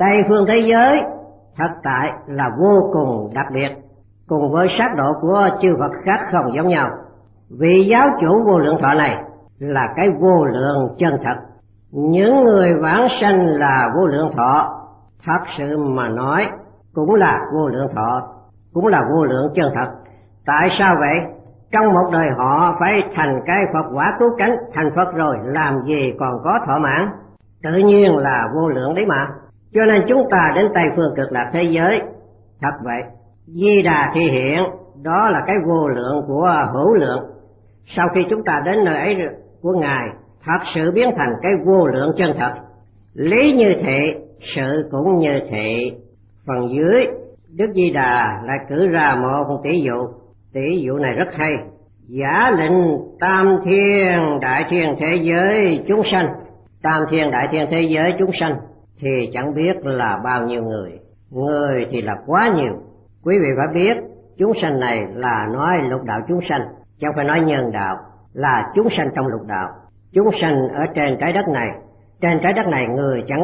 Tây phương thế giới thật tại là vô cùng đặc biệt, cùng với sắc độ của chư Phật khác không giống nhau. Vị giáo chủ vô lượng thọ này là cái vô lượng chân thật. Những người vãng sanh là vô lượng thọ, thật sự mà nói cũng là vô lượng thọ, cũng là vô lượng chân thật. Tại sao vậy? Trong một đời họ phải thành cái Phật quả cứu cánh, thành Phật rồi làm gì còn có thọ mãn, tự nhiên là vô lượng đấy mà. Cho nên chúng ta đến Tây phương cực lạc thế giới, thật vậy, Di Đà thi hiện, đó là cái vô lượng của hữu lượng. Sau khi chúng ta đến nơi ấy của Ngài, thật sự biến thành cái vô lượng chân thật. Lý như thị, sự cũng như thị. Phần dưới, Đức Di Đà lại cử ra một tỷ dụ này rất hay. Giả lệnh tam thiên đại thiên thế giới chúng sanh, tam thiên đại thiên thế giới chúng sanh thì chẳng biết là bao nhiêu người thì là quá nhiều. Quý vị phải biết chúng sanh này là nói lục đạo chúng sanh, chẳng phải nói nhân đạo, là chúng sanh trong lục đạo. Chúng sanh ở trên trái đất này, trên trái đất này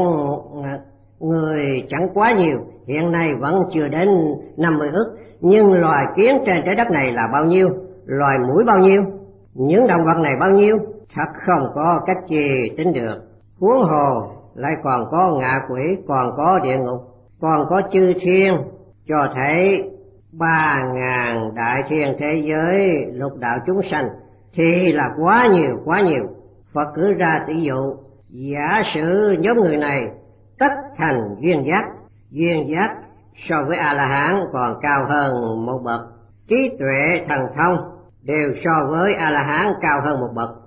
người chẳng quá nhiều, hiện nay vẫn chưa đến 50 ức, nhưng loài kiến trên trái đất này là bao nhiêu, loài muỗi bao nhiêu, những động vật này bao nhiêu, thật không có cách gì tính được. Huống hồ lại còn có ngạ quỷ, còn có địa ngục, còn có chư thiên, cho thấy 3.000 đại thiên thế giới lục đạo chúng sanh thì là quá nhiều. Phật cử ra tỷ dụ, giả sử nhóm người này tất thành duyên giác so với A-la-hán còn cao hơn một bậc, trí tuệ thần thông đều so với A-la-hán cao hơn một bậc,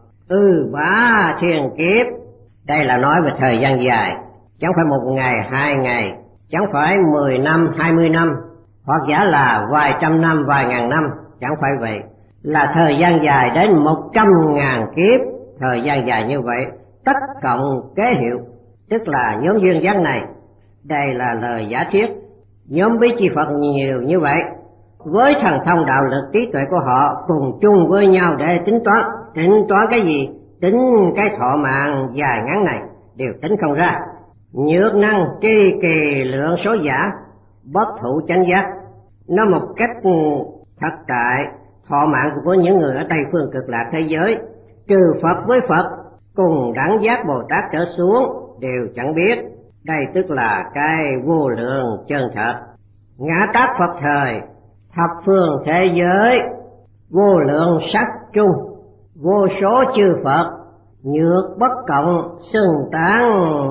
bá thiên kiếp. Đây là nói về thời gian dài, chẳng phải một ngày, 2 ngày, chẳng phải 10 năm, 20 năm, hoặc giả là vài trăm năm, vài ngàn năm, chẳng phải vậy, là thời gian dài đến 100.000 kiếp. Thời gian dài như vậy, tất cộng kế hiệu, tức là nhóm duyên giác này. Đây là lời giả thiết. Nhóm bí chi Phật nhiều như vậy, với thần thông đạo lực trí tuệ của họ cùng chung với nhau để tính toán cái gì? Tính cái thọ mạng dài ngắn này đều tính không ra. Nhược năng tri kỳ lượng số giả, bất thụ chánh giác. Nói một cách thật tại, thọ mạng của những người ở Tây phương cực lạc thế giới, trừ Phật với Phật, cùng đẳng giác Bồ Tát trở xuống đều chẳng biết. Đây tức là cái vô lượng chân thật. Ngã tát Phật thời, thập phương thế giới, vô lượng sắc chung, vô số chư Phật, nhược bất cộng, xưng tán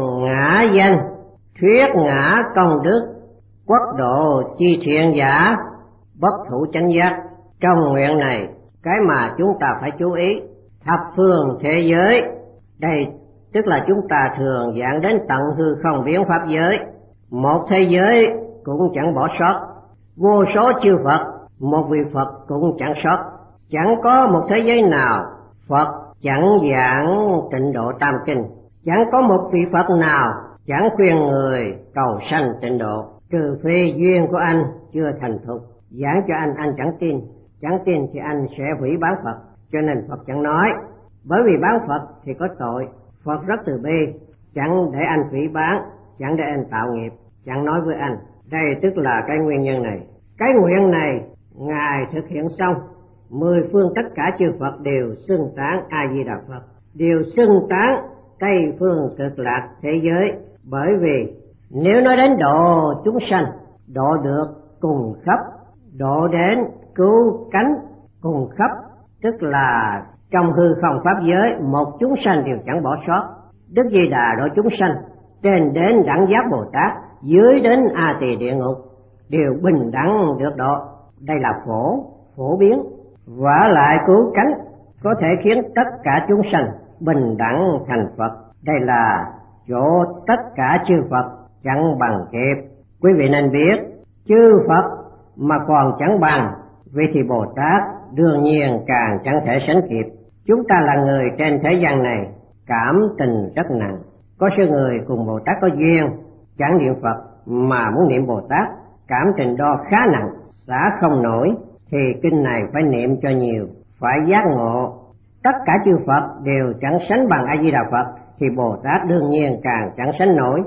ngã danh, thuyết ngã công đức, quốc độ chi thiện giả, bất thụ chánh giác. Trong nguyện này, cái mà chúng ta phải chú ý, thập phương thế giới, đây tức là chúng ta thường giảng đến tận hư không biến pháp giới, một thế giới cũng chẳng bỏ sót, vô số chư Phật, một vị Phật cũng chẳng sót. Chẳng có một thế giới nào Phật chẳng giảng Tịnh Độ Tam Kinh, chẳng có một vị Phật nào chẳng khuyên người cầu sanh tịnh độ, trừ phi duyên của anh chưa thành thục, giảng cho anh chẳng tin thì anh sẽ hủy bán Phật. Cho nên Phật chẳng nói, bởi vì bán Phật thì có tội. Phật rất từ bi, chẳng để anh hủy bán, chẳng để anh tạo nghiệp, chẳng nói với anh. Đây tức là cái nguyên nhân này. Cái nguyện này Ngài thực hiện xong, 10 phương tất cả chư Phật đều xưng tán A Di Đà Phật, đều xưng tán Tây phương cực lạc thế giới. Bởi vì nếu nói đến độ chúng sanh, độ được cùng khắp, độ đến cứu cánh cùng khắp, tức là trong hư không pháp giới một chúng sanh đều chẳng bỏ sót. Đức Di Đà độ chúng sanh, trên đến đẳng giác Bồ Tát, dưới đến A Tỳ địa ngục đều bình đẳng được độ. Đây là phổ biến, vả lại cứu cánh, có thể khiến tất cả chúng sanh bình đẳng thành Phật. Đây là chỗ tất cả chư Phật chẳng bằng kịp. Quý vị nên biết, chư Phật mà còn chẳng bằng, vậy thì Bồ Tát đương nhiên càng chẳng thể sánh kịp. Chúng ta là người trên thế gian này, cảm tình rất nặng. Có số người cùng Bồ Tát có duyên, chẳng niệm Phật mà muốn niệm Bồ Tát, cảm tình đó khá nặng, xả không nổi, thì kinh này phải niệm cho nhiều, phải giác ngộ. Tất cả chư Phật đều chẳng sánh bằng A Di Đà Phật, thì Bồ Tát đương nhiên càng chẳng sánh nổi.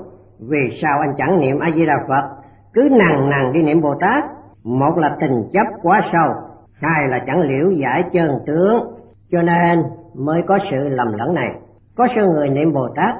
Vì sao anh chẳng niệm A Di Đà Phật, cứ nằng nằng đi niệm Bồ Tát? Một là tình chấp quá sâu, hai là chẳng liễu giải chân tướng, cho nên mới có sự lầm lẫn này. Có số người niệm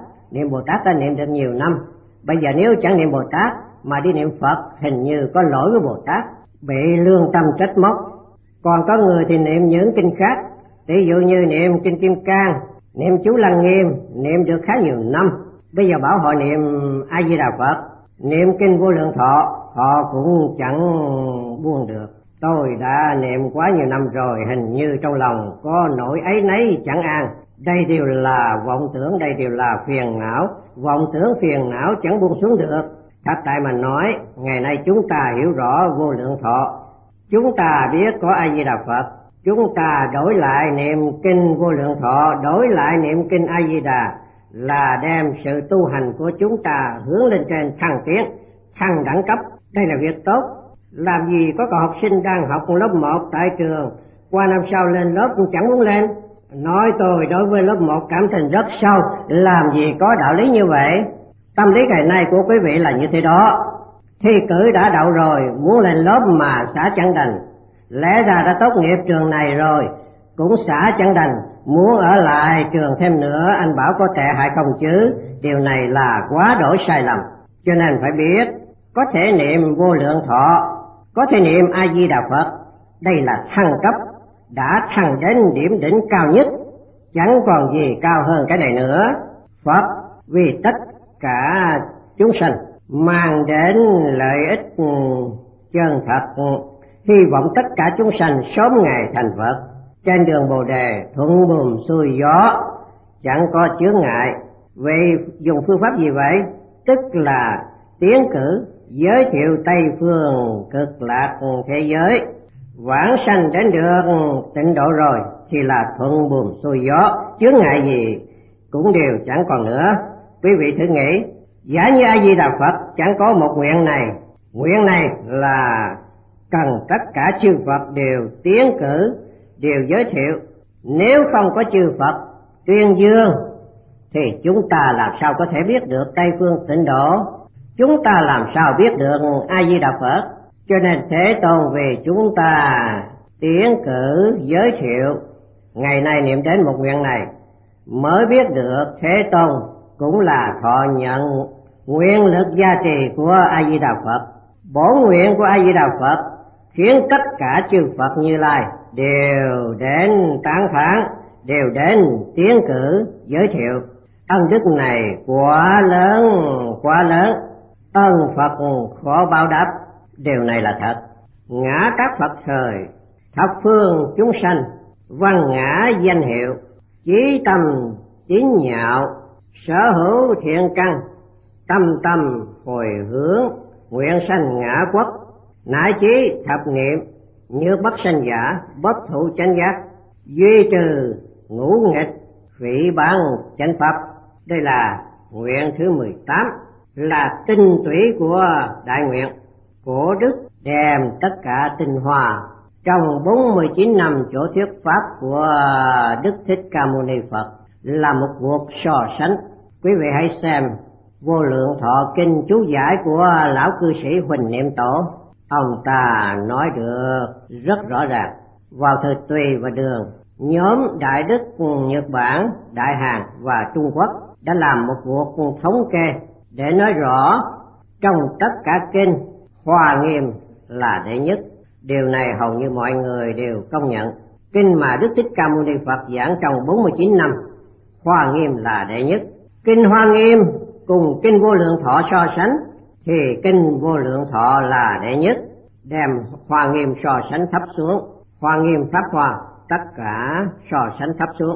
Bồ Tát đã niệm được nhiều năm, bây giờ nếu chẳng niệm Bồ Tát mà đi niệm Phật, hình như có lỗi với Bồ Tát, bị lương tâm trách móc. Còn có người thì niệm những kinh khác, ví dụ như niệm kinh Kim Cang, niệm chú Lăng Nghiêm, niệm được khá nhiều năm, bây giờ bảo họ niệm A Di Đà Phật, niệm kinh Vô Lượng Thọ, họ cũng chẳng buông được. Tôi đã niệm quá nhiều năm rồi, hình như trong lòng có nỗi áy náy chẳng an. Đây đều là vọng tưởng, đây đều là phiền não, vọng tưởng phiền não chẳng buông xuống được. Thật tại mà nói, ngày nay chúng ta hiểu rõ Vô Lượng Thọ, chúng ta biết có A Di Đà Phật, chúng ta đổi lại niệm kinh Vô Lượng Thọ, đổi lại niệm kinh A Di Đà, là đem sự tu hành của chúng ta hướng lên trên thăng tiến, thăng đẳng cấp. Đây là việc tốt. Làm gì có cậu học sinh đang học lớp 1 tại trường, qua năm sau lên lớp cũng chẳng muốn lên. Nói tôi đối với lớp 1 cảm tình rất sâu, làm gì có đạo lý như vậy. Tâm lý ngày nay của quý vị là như thế đó. Thi cử đã đậu rồi, muốn lên lớp mà xả chẳng đành. Lẽ ra đã tốt nghiệp trường này rồi, cũng xả chẳng đành. Muốn ở lại trường thêm nữa, anh bảo có tệ hại không chứ? Điều này là quá đổi sai lầm. Cho nên phải biết, có thể niệm Vô Lượng Thọ, có thể niệm A Di Đà Phật. Đây là thăng cấp, đã thăng đến điểm đỉnh cao nhất, chẳng còn gì cao hơn cái này nữa. Phật vì tất cả chúng sanh mang đến lợi ích chân thật, hy vọng tất cả chúng sanh sớm ngày thành Phật. Trên đường Bồ Đề thuận buồm xuôi gió, chẳng có chướng ngại. Vì dùng phương pháp gì vậy? Tức là tiến cử giới thiệu Tây phương cực lạc thế giới, vãng sanh đến được tịnh độ rồi thì là thuận buồm xuôi gió, chướng ngại gì cũng đều chẳng còn nữa. Quý vị thử nghĩ, giả như A Di Đà Phật chẳng có một nguyện này là cần tất cả chư Phật đều tiến cử, đều giới thiệu. Nếu không có chư Phật tuyên dương thì chúng ta làm sao có thể biết được Tây phương tịnh độ? Chúng ta làm sao biết được A Di Đà Phật? Cho nên Thế Tôn vì chúng ta tiến cử giới thiệu, ngày nay niệm đến một nguyện này mới biết được Thế Tôn cũng là thọ nhận nguyện lực gia trì của A Di Đà Phật. Bổn nguyện của A Di Đà Phật khiến tất cả chư Phật Như Lai đều đến tán thán, đều đến tiến cử giới thiệu. Ân đức này quá lớn, ơn Phật khó báo đáp. Điều này là thật. Ngã các Phật thời, thập phương chúng sanh, văn ngã danh hiệu, chí tâm tín nhạo, sở hữu thiện căn, tâm tâm hồi hướng, nguyện sanh ngã quốc, nại chí thập niệm, như bất sanh giả, bất thụ chánh giác, duy trừ ngũ nghịch, phỉ báng chánh pháp. Đây là nguyện thứ 18, là tinh túy của đại nguyện. Cổ đức đem tất cả tinh hoa trong 49 năm chỗ thuyết pháp của Đức Thích Ca Mâu Ni Phật là một cuộc so sánh. Quý vị hãy xem Vô Lượng Thọ kinh chú giải của lão cư sĩ Huỳnh Niệm Tổ. Ông ta nói được rất rõ ràng. Vào thời Tùy và Đường, nhóm Đại Đức Nhật Bản, Đại Hàn và Trung Quốc đã làm một cuộc thống kê để nói rõ trong tất cả kinh, Hoa Nghiêm là đệ nhất. Điều này hầu như mọi người đều công nhận. Kinh mà Đức Thích Ca Mâu Ni Phật giảng trong 49 năm, Hoa Nghiêm là đệ nhất. Kinh Hoa Nghiêm cùng kinh Vô Lượng Thọ so sánh thì kinh Vô Lượng Thọ là đệ nhất. Đem Hoa Nghiêm so sánh thấp xuống, Hoa Nghiêm Pháp Hoa tất cả so sánh thấp xuống,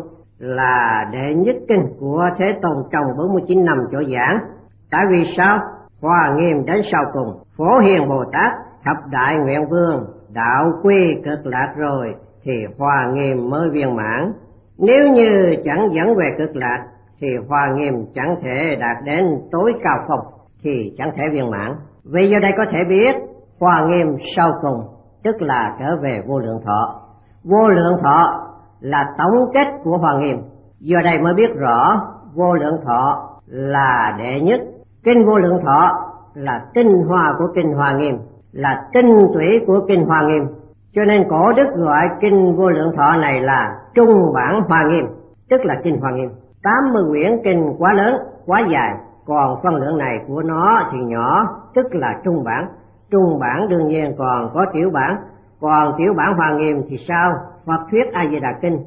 là đệ nhất kinh của Thế Tôn trong 49 năm chỗ giảng. Tại vì sao? Hoa Nghiêm đến sau cùng, Phổ Hiền Bồ Tát thập đại nguyện vương đạo quy cực lạc rồi thì Hoa Nghiêm mới viên mãn. Nếu như chẳng dẫn về cực lạc thì Hoa Nghiêm chẳng thể đạt đến tối cao không, thì chẳng thể viên mãn. Vì do đây có thể biết Hoa Nghiêm sau cùng tức là trở về Vô Lượng Thọ. Vô Lượng Thọ là tổng kết của Hoa Nghiêm. Do đây mới biết rõ Vô Lượng Thọ là đệ nhất. Kinh Vô Lượng Thọ là tinh hoa của Kinh Hoa Nghiêm, là tinh túy của Kinh Hoa Nghiêm, cho nên cổ đức gọi Kinh Vô Lượng Thọ này là trung bản Hoa Nghiêm, tức là Kinh Hoa Nghiêm. 80 quyển kinh quá lớn, quá dài, còn phân lượng này của nó thì nhỏ, tức là trung bản. Trung bản đương nhiên còn có tiểu bản, còn tiểu bản Hoa Nghiêm thì sao? Phật thuyết A Di Đà Kinh.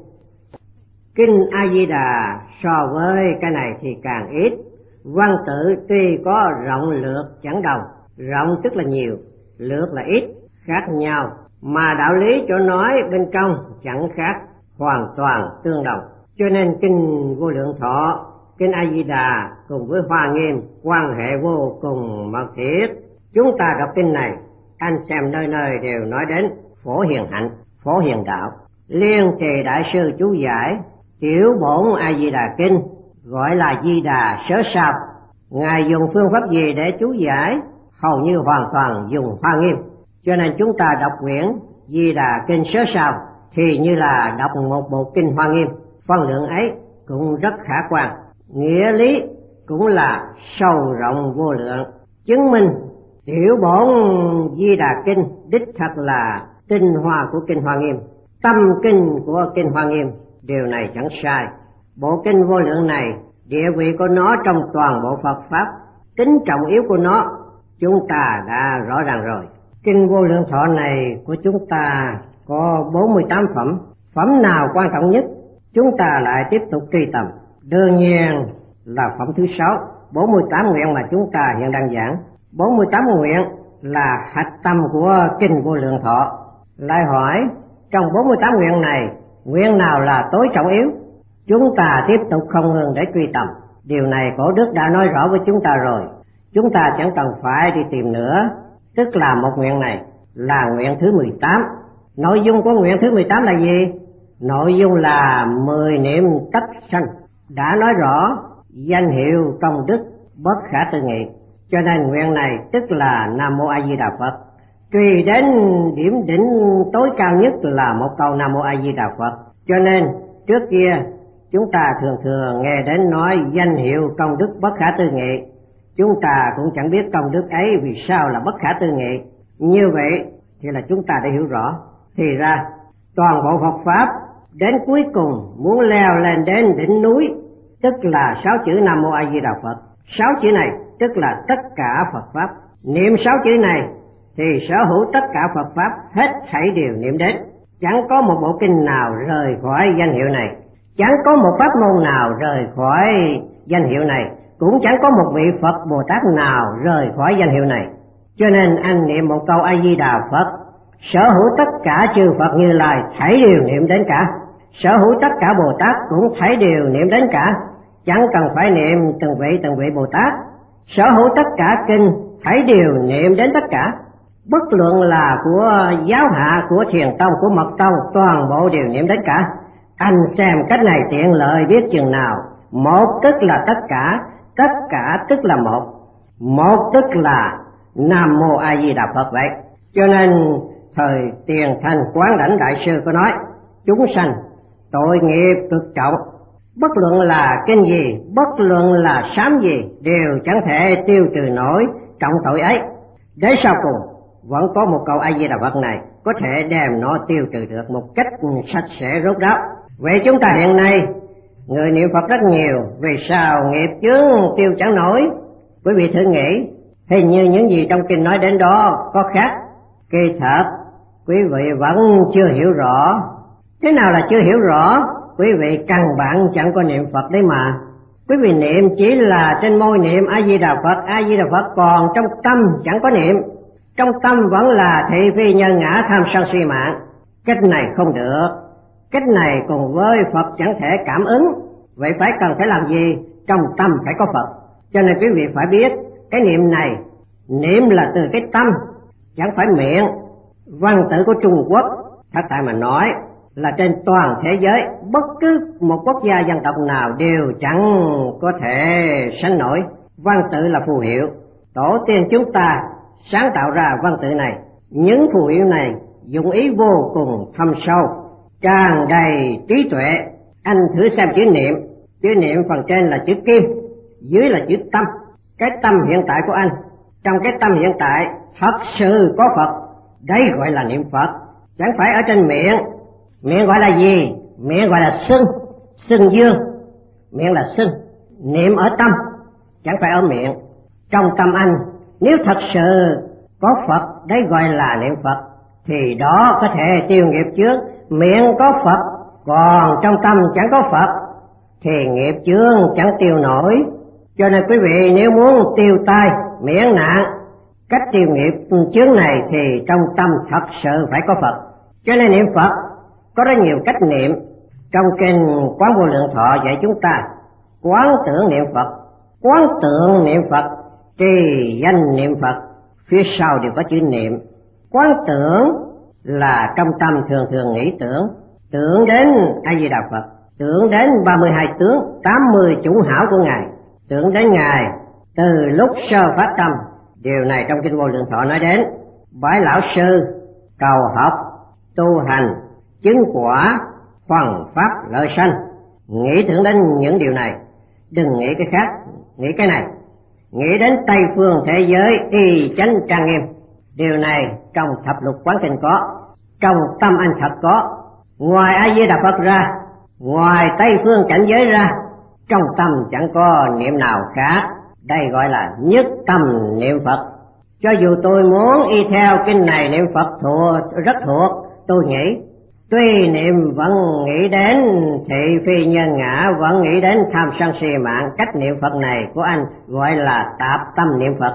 Kinh A Di Đà so với cái này thì càng ít. Văn tự tuy có rộng lược chẳng đồng, rộng tức là nhiều, lược là ít, khác nhau, mà đạo lý chỗ nói bên trong chẳng khác, hoàn toàn tương đồng. Cho nên Kinh Vô Lượng Thọ, Kinh A Di Đà cùng với Hoa Nghiêm quan hệ vô cùng mật thiết. Chúng ta đọc kinh này, anh xem nơi nơi đều nói đến Phổ Hiền Hạnh, Phổ Hiền Đạo. Liên Trì Đại Sư chú giải tiểu bổn A Di Đà Kinh gọi là Di Đà Sớ Sao. Ngài dùng phương pháp gì để chú giải? Hầu như hoàn toàn dùng Hoa Nghiêm. Cho nên chúng ta đọc quyển Di Đà Kinh Sớ Sao thì như là đọc một bộ kinh Hoa Nghiêm. Phân lượng ấy cũng rất khả quan, nghĩa lý cũng là sâu rộng vô lượng, chứng minh tiểu bổn Di Đà Kinh đích thật là tinh hoa của Kinh Hoa Nghiêm, tâm kinh của Kinh Hoa Nghiêm. Điều này chẳng sai. Bộ kinh vô lượng này, địa vị của nó trong toàn bộ Phật Pháp, tính trọng yếu của nó chúng ta đã rõ ràng rồi. Kinh Vô Lượng Thọ này của chúng ta có 48 phẩm. Phẩm nào quan trọng nhất chúng ta lại tiếp tục truy tầm. Đương nhiên là phẩm thứ 6, 48 nguyện mà chúng ta hiện đang giảng. 48 nguyện là hạch tâm của Kinh Vô Lượng Thọ. Lại hỏi, trong 48 nguyện này, nguyện nào là tối trọng yếu? Chúng ta tiếp tục không ngừng để truy tầm. Điều này Cổ Đức đã nói rõ với chúng ta rồi, chúng ta chẳng cần phải đi tìm nữa. Tức là một nguyện này là nguyện thứ 18. Nội dung của nguyện thứ 18 là gì? Nội dung là 10 niệm tất sanh. Đã nói rõ danh hiệu công đức bất khả tư nghị. Cho nên nguyện này tức là Nam Mô A Di Đà Phật. Truy đến điểm đỉnh tối cao nhất là một câu Nam Mô A Di Đà Phật. Cho nên trước kia chúng ta thường nghe đến nói danh hiệu công đức bất khả tư nghị. Chúng ta cũng chẳng biết công đức ấy vì sao là bất khả tư nghị. Như vậy thì là chúng ta đã hiểu rõ. Thì ra toàn bộ Phật Pháp đến cuối cùng muốn leo lên đến đỉnh núi, tức là 6 chữ Nam Mô A Di Đà Phật. 6 chữ này tức là tất cả Phật Pháp. Niệm 6 chữ này thì sở hữu tất cả Phật Pháp hết thảy đều niệm đến. Chẳng có một bộ kinh nào rời khỏi danh hiệu này, chẳng có một pháp môn nào rời khỏi danh hiệu này, cũng chẳng có một vị Phật Bồ Tát nào rời khỏi danh hiệu này. Cho nên anh niệm một câu A Di Đà Phật, sở hữu tất cả chư Phật Như Lai thảy đều niệm đến cả, sở hữu tất cả Bồ Tát cũng thảy đều niệm đến cả, chẳng cần phải niệm từng vị Bồ Tát. Sở hữu tất cả kinh thảy đều niệm đến tất cả, bất luận là của giáo hạ, của thiền tông, của mật tông, toàn bộ đều niệm đến cả. Anh xem cách này tiện lợi biết chừng nào. Một tức là tất cả tức là một, một tức là Nam Mô A Di Đà Phật vậy. Cho nên thời Tiền Thành Quán Đảnh Đại Sư có nói, chúng sanh tội nghiệp cực trọng, bất luận là kinh gì, bất luận là sám gì, đều chẳng thể tiêu trừ nổi trọng tội ấy. Để sau cùng vẫn có một câu A Di Đà Phật này có thể đem nó tiêu trừ được một cách sạch sẽ rốt ráo. Vậy chúng ta hiện nay người niệm Phật rất nhiều, vì sao nghiệp chướng tiêu chẳng nổi? Quý vị thử nghĩ, hình như những gì trong kinh nói đến đó có khác. Kỳ thật quý vị vẫn chưa hiểu rõ. Thế nào là chưa hiểu rõ? Quý vị căn bản chẳng có niệm Phật đấy mà. Quý vị niệm chỉ là trên môi niệm A Di Đà Phật, A Di Đà Phật, còn trong tâm chẳng có niệm. Trong tâm vẫn là thị phi nhân ngã tham sân si mạng. Cách này không được. Cách này cùng với Phật chẳng thể cảm ứng. Vậy phải cần phải làm gì? Trong tâm phải có Phật. Cho nên quý vị phải biết cái niệm này, niệm là từ cái tâm, chẳng phải miệng. Văn tự của Trung Quốc thật tại mà nói là trên toàn thế giới, bất cứ một quốc gia dân tộc nào đều chẳng có thể sánh nổi. Văn tự là phù hiệu. Tổ tiên chúng ta sáng tạo ra văn tự này. Những phù hiệu này dụng ý vô cùng thâm sâu, tràn đầy trí tuệ. Anh thử xem chữ niệm phần trên là chữ kim, dưới là chữ tâm. cái tâm hiện tại của anh. Trong cái tâm hiện tại thật sự có Phật, đấy gọi là niệm Phật. Chẳng phải ở trên miệng. Miệng gọi là gì? Miệng gọi là xưng dương. Miệng là xưng. Niệm ở tâm, chẳng phải ở miệng. Trong tâm anh, nếu thật sự có Phật, đấy gọi là niệm Phật, thì đó có thể tiêu nghiệp chướng. Miệng có Phật, còn trong tâm chẳng có Phật, thì nghiệp chướng chẳng tiêu nổi. Cho nên quý vị nếu muốn tiêu tai miễn nạn, cách tiêu nghiệp chướng này thì trong tâm thật sự phải có Phật. Cho nên niệm Phật có rất nhiều cách niệm. Trong kinh Quán Vô Lượng Thọ dạy chúng ta quán tưởng niệm Phật, quán tượng niệm Phật, trì danh niệm Phật, phía sau đều có chữ niệm. Quán tưởng là trong tâm thường thường nghĩ tưởng đến A Di Đà Phật, tưởng đến 32 tướng 80 chủ hảo của Ngài, tưởng đến Ngài từ lúc sơ phát tâm. Điều này trong kinh Vô Lượng Thọ nói đến. Bái lão sư, cầu học, tu hành, chứng quả, hoằng pháp lợi sanh. Nghĩ tưởng đến những điều này, đừng nghĩ cái khác, nghĩ cái này. Nghĩ đến Tây phương thế giới y chánh trang nghiêm. Điều này trong thập lục quán kinh có, trong tâm anh thật có. Ngoài A Di Đà Phật ra, ngoài Tây phương cảnh giới ra, trong tâm chẳng có niệm nào khác. Đây gọi là nhất tâm niệm Phật. Cho dù tôi muốn y theo kinh này niệm Phật rất thuộc, tôi nghĩ. Tuy niệm vẫn nghĩ đến thị phi nhân ngã, vẫn nghĩ đến tham sân si mạng. Cách niệm Phật này của anh gọi là tạp tâm niệm Phật,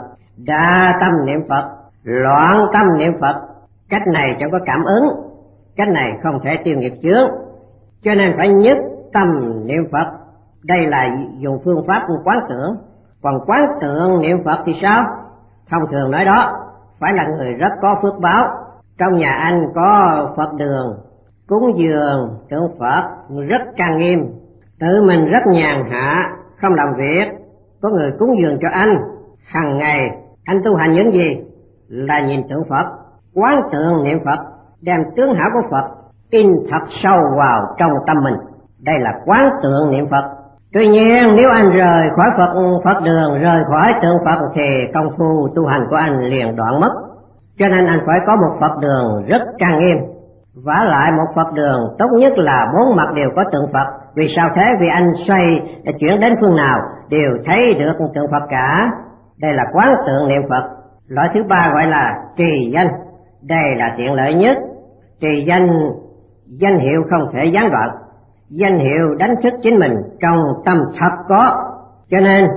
đa tâm niệm Phật, loạn tâm niệm Phật. Cách này chẳng có cảm ứng, cách này không thể tiêu nghiệp chướng. Cho nên phải nhất tâm niệm Phật. Đây là dùng phương pháp quán tưởng. Còn quán tưởng niệm Phật thì sao? Thông thường nói đó, phải là người rất có phước báo. Trong nhà anh có Phật đường, cúng dường tượng Phật rất trang nghiêm, tự mình rất nhàn hạ, không làm việc, có người cúng dường cho anh. Hằng ngày anh tu hành những gì? Là nhìn tượng Phật, quán tượng niệm Phật, đem tướng hảo của Phật in thật sâu vào trong tâm mình. Đây là quán tượng niệm Phật. Tuy nhiên nếu anh rời khỏi Phật đường, rời khỏi tượng Phật thì công phu tu hành của anh liền đoạn mất. Cho nên anh phải có một Phật đường rất trang nghiêm. Vả lại một Phật đường tốt nhất là bốn mặt đều có tượng Phật. Vì sao thế? Vì anh xoay chuyển đến phương nào đều thấy được tượng Phật cả. Đây là quán tượng niệm Phật. Loại thứ ba gọi là trì danh. Đây là tiện lợi nhất. Trì danh, danh hiệu không thể gián đoạn. Danh hiệu đánh thức chính mình trong tâm thật có. Cho nên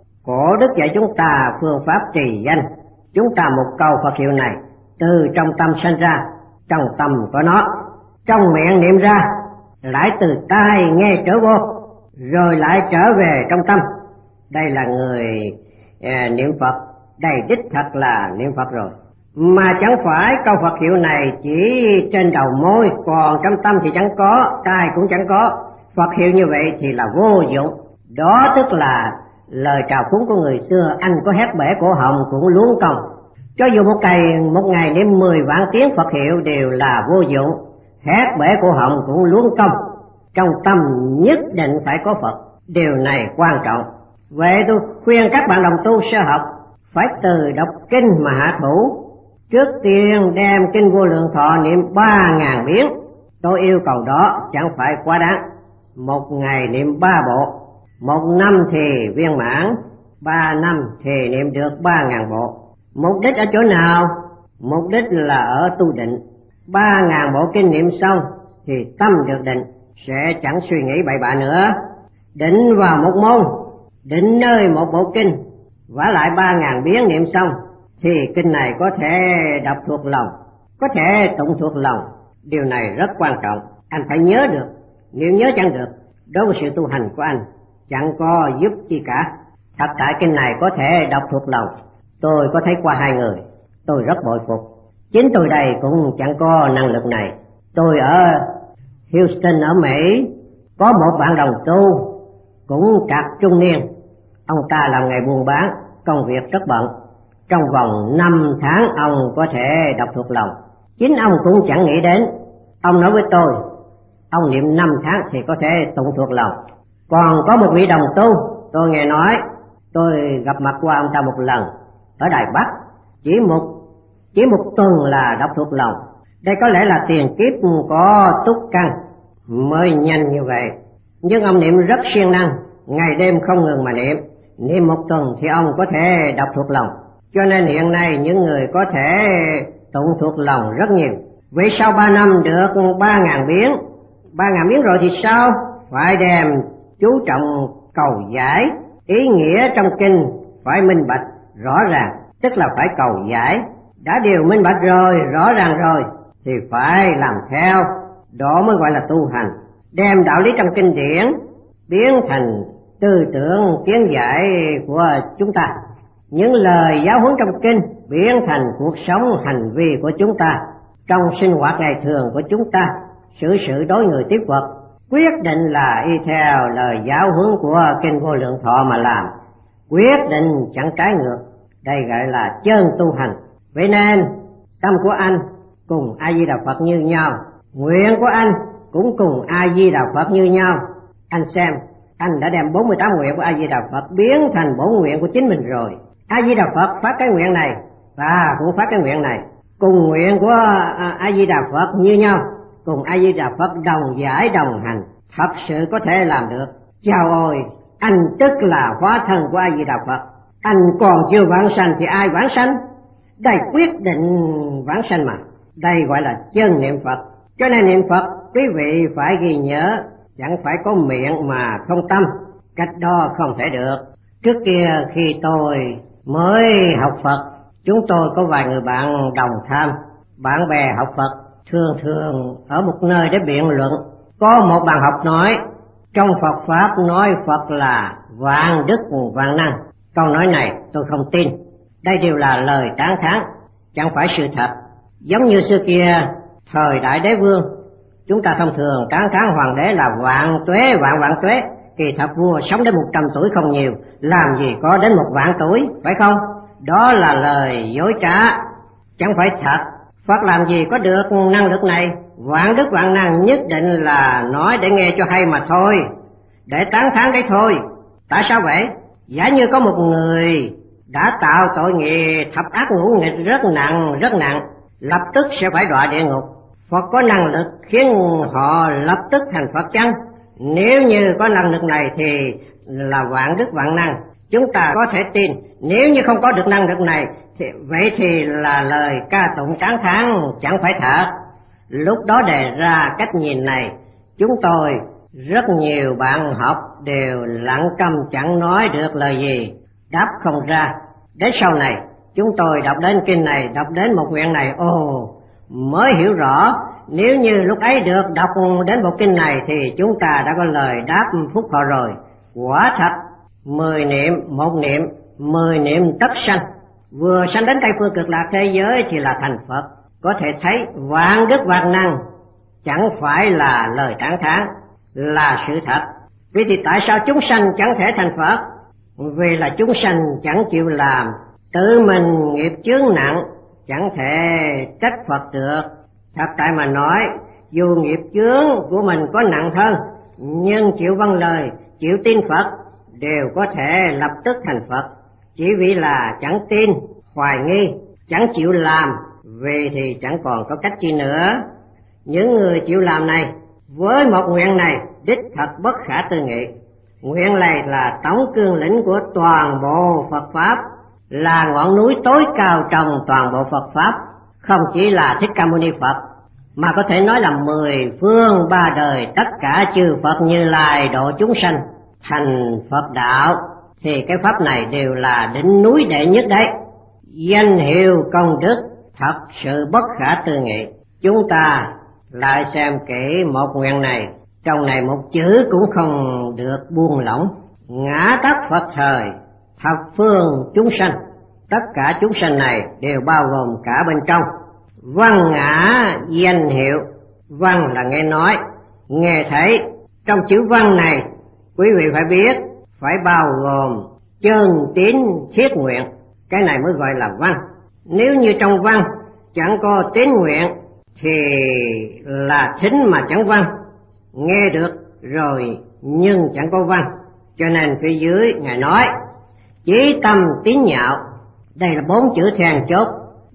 cổ đức dạy chúng ta phương pháp trì danh. Chúng ta một câu Phật hiệu này từ trong tâm sanh ra, trong tâm của nó, trong miệng niệm ra, lại từ tai nghe trở vô, rồi lại trở về trong tâm. Đây là người niệm Phật. Đây đích thật là niệm Phật rồi. Mà chẳng phải câu Phật hiệu này chỉ trên đầu môi, còn trong tâm thì chẳng có, tai cũng chẳng có. Phật hiệu như vậy thì là vô dụng. Đó tức là lời trào phúng của người xưa, anh có hét bể cổ họng cũng luống công. Cho dù một ngày niệm 10 vạn tiếng Phật hiệu đều là vô dụng, hét bể cổ họng cũng luống công. Trong tâm nhất định phải có Phật. Điều này quan trọng. Vậy tôi khuyên các bạn đồng tu sơ học phải từ đọc kinh mà hạ thủ. Trước tiên đem kinh Vô Lượng Thọ niệm 3.000 biến. Tôi yêu cầu đó chẳng phải quá đáng. Một ngày niệm 3 bộ, 1 năm thì viên mãn, 3 năm thì niệm được 3.000 bộ. Mục đích ở chỗ nào? Mục đích là ở tu định. 3.000 bộ kinh niệm xong thì tâm được định, sẽ chẳng suy nghĩ bậy bạ nữa. Định vào một môn, định nơi một bộ kinh, vả lại 3.000 biến niệm xong thì kinh này có thể đọc thuộc lòng, có thể tụng thuộc lòng. Điều này rất quan trọng, anh phải nhớ được. Nếu nhớ chẳng được, đối với sự tu hành của anh chẳng có giúp chi cả. Thật tại kinh này có thể đọc thuộc lòng. Tôi có thấy qua 2 người, tôi rất bội phục. Chính tôi đây cũng chẳng có năng lực này. Tôi ở Houston ở Mỹ có một bạn đồng tu cũng trạc trung niên. Ông ta làm nghề buôn bán, công việc rất bận. Trong vòng 5 tháng ông có thể đọc thuộc lòng. Chính ông cũng chẳng nghĩ đến. Ông nói với tôi, ông niệm 5 tháng thì có thể tụng thuộc lòng. Còn có một vị đồng tu, tôi nghe nói Tôi gặp mặt qua ông ta một lần ở Đài Bắc, chỉ một tuần là đọc thuộc lòng. Đây có lẽ là tiền kiếp có túc căn mới nhanh như vậy. Nhưng ông niệm rất siêng năng, ngày đêm không ngừng mà niệm một tuần thì ông có thể đọc thuộc lòng. Cho nên hiện nay những người có thể tụng thuộc lòng rất nhiều. Vậy sau 3 năm được 3.000 biến, 3.000 biến rồi thì sao? Phải đem chú trọng cầu giải, ý nghĩa trong kinh phải minh bạch rõ ràng, tức là phải cầu giải. Đã điều minh bạch rồi, rõ ràng rồi thì phải làm theo, đó mới gọi là tu hành. Đem đạo lý trong kinh điển biến thành tư tưởng kiến giải của chúng ta, những lời giáo huấn trong kinh biến thành cuộc sống hành vi của chúng ta, trong sinh hoạt ngày thường của chúng ta, xử sự đối người tiếp vật, quyết định là y theo lời giáo huấn của kinh Vô Lượng Thọ mà làm, quyết định chẳng trái ngược. Đây gọi là chân tu hành. Vậy nên tâm của anh cùng A Di Đà Phật như nhau, nguyện của anh cũng cùng A Di Đà Phật như nhau. Anh xem, anh đã đem 48 nguyện của A Di Đà Phật biến thành bổn nguyện của chính mình rồi. A Di Đà Phật phát cái nguyện này và cũng phát cái nguyện này, cùng nguyện của A Di Đà Phật như nhau, cùng A Di Đà Phật đồng giải đồng hành, thật sự có thể làm được. Chào ôi, anh tức là hóa thân của A Di Đà Phật. Anh còn chưa vãng sanh thì ai vãng sanh? Đây quyết định vãng sanh mà. Đây gọi là chân niệm Phật. Cho nên niệm Phật quý vị phải ghi nhớ, chẳng phải có miệng mà không tâm, cách đó không thể được. Trước kia khi tôi mới học Phật, chúng tôi có vài người bạn đồng tham, bạn bè học Phật thường ở một nơi để biện luận. Có một bạn học nói, trong Phật Pháp nói Phật là vạn đức vạn năng. Câu nói này tôi không tin. Đây đều là lời tán thán, chẳng phải sự thật. Giống như xưa kia, thời Đại Đế Vương, chúng ta thông thường tán thán hoàng đế là vạn tuế, vạn tuế. Kỳ thật vua sống đến 100 tuổi không nhiều, làm gì có đến 1.000 tuổi, phải không? Đó là lời dối trá, chẳng phải thật. Phật làm gì có được năng lực này, vạn đức vạn năng nhất định là nói để nghe cho hay mà thôi, để tán thán đấy thôi. Tại sao vậy? Giả như có một người đã tạo tội nghiệp thập ác ngũ nghịch rất nặng, lập tức sẽ phải đọa địa ngục. Phật có năng lực khiến họ lập tức thành Phật chăng? Nếu như có năng lực này thì là vạn đức vạn năng, chúng ta có thể tin. Nếu như không có được năng lực này thì vậy thì là lời ca tụng tán thán chẳng phải thật. Lúc đó đề ra cách nhìn này, chúng tôi rất nhiều bạn học đều lặng câm chẳng nói được lời gì, đáp không ra. Đến sau này chúng tôi đọc đến kinh này, đọc đến một nguyện này, mới hiểu rõ. Nếu như lúc ấy được đọc đến bộ kinh này thì chúng ta đã có lời đáp phúc họ rồi. Quả thật 10 niệm, 1 niệm, 10 niệm tất sanh. Vừa sanh đến Tây Phương Cực Lạc thế giới thì là thành Phật. Có thể thấy vạn đức vạn năng chẳng phải là lời tán thán, là sự thật. Vì thì tại sao chúng sanh chẳng thể thành Phật? Vì là chúng sanh chẳng chịu làm, tự mình nghiệp chướng nặng, chẳng thể trách Phật được. Thật tại mà nói, dù nghiệp chướng của mình có nặng hơn, nhưng chịu vâng lời, chịu tin Phật đều có thể lập tức thành Phật. Chỉ vì là chẳng tin, hoài nghi, chẳng chịu làm, vì thì chẳng còn có cách chi nữa. Những người chịu làm này, với một nguyện này đích thật bất khả tư nghị. Nguyện này là tổng cương lĩnh của toàn bộ Phật Pháp, là ngọn núi tối cao trong toàn bộ Phật Pháp. Không chỉ là Thích Ca Mâu Ni Phật, mà có thể nói là 10 phương 3 đời tất cả chư Phật Như Lai độ chúng sanh thành Phật đạo, thì cái pháp này đều là đỉnh núi đệ nhất đấy. Danh hiệu công đức thật sự bất khả tư nghị. Chúng ta lại xem kỹ một nguyện này, trong này một chữ cũng không được buông lỏng. Ngã tắc Phật thời, thập phương chúng sanh. Tất cả chúng sanh này đều bao gồm cả bên trong. Văn ngã danh hiệu, văn là nghe nói, nghe thấy. Trong chữ văn này, quý vị phải biết, phải bao gồm chân tín thiết nguyện, cái này mới gọi là văn. Nếu như trong văn chẳng có tín nguyện thì là thính mà chẳng văn, nghe được rồi nhưng chẳng có văn. Cho nên phía dưới Ngài nói, chí tâm, tín nhạo. Đây là 4 chữ then chốt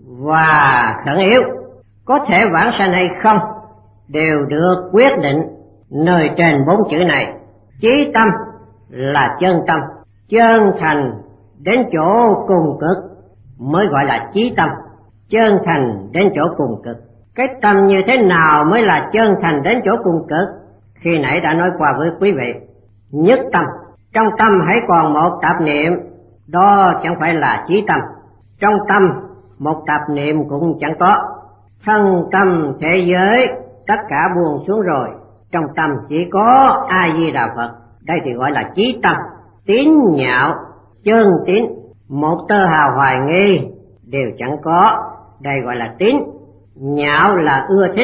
và khẩn yếu. Có thể vãng sanh hay không đều được quyết định nơi trên 4 chữ này. Chí tâm là chân tâm, chân thành đến chỗ cùng cực mới gọi là chí tâm, chân thành đến chỗ cùng cực. Cái tâm như thế nào mới là chân thành đến chỗ cùng cực? Khi nãy đã nói qua với quý vị. Nhất tâm, trong tâm hãy còn một tạp niệm, đó chẳng phải là chí tâm. Trong tâm một tạp niệm cũng chẳng có. Thân tâm thế giới tất cả buông xuống rồi, trong tâm chỉ có A Di Đà Phật. Đây thì gọi là chí tâm. Tín nhạo, chân tín, một tơ hào hoài nghi đều chẳng có, đây gọi là tín. Nhạo là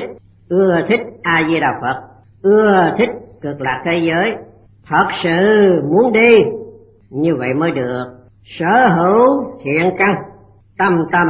ưa thích A Di Đà Phật, ưa thích cực lạc thế giới, thật sự muốn đi, như vậy mới được. Sở hữu thiện căn, tâm tâm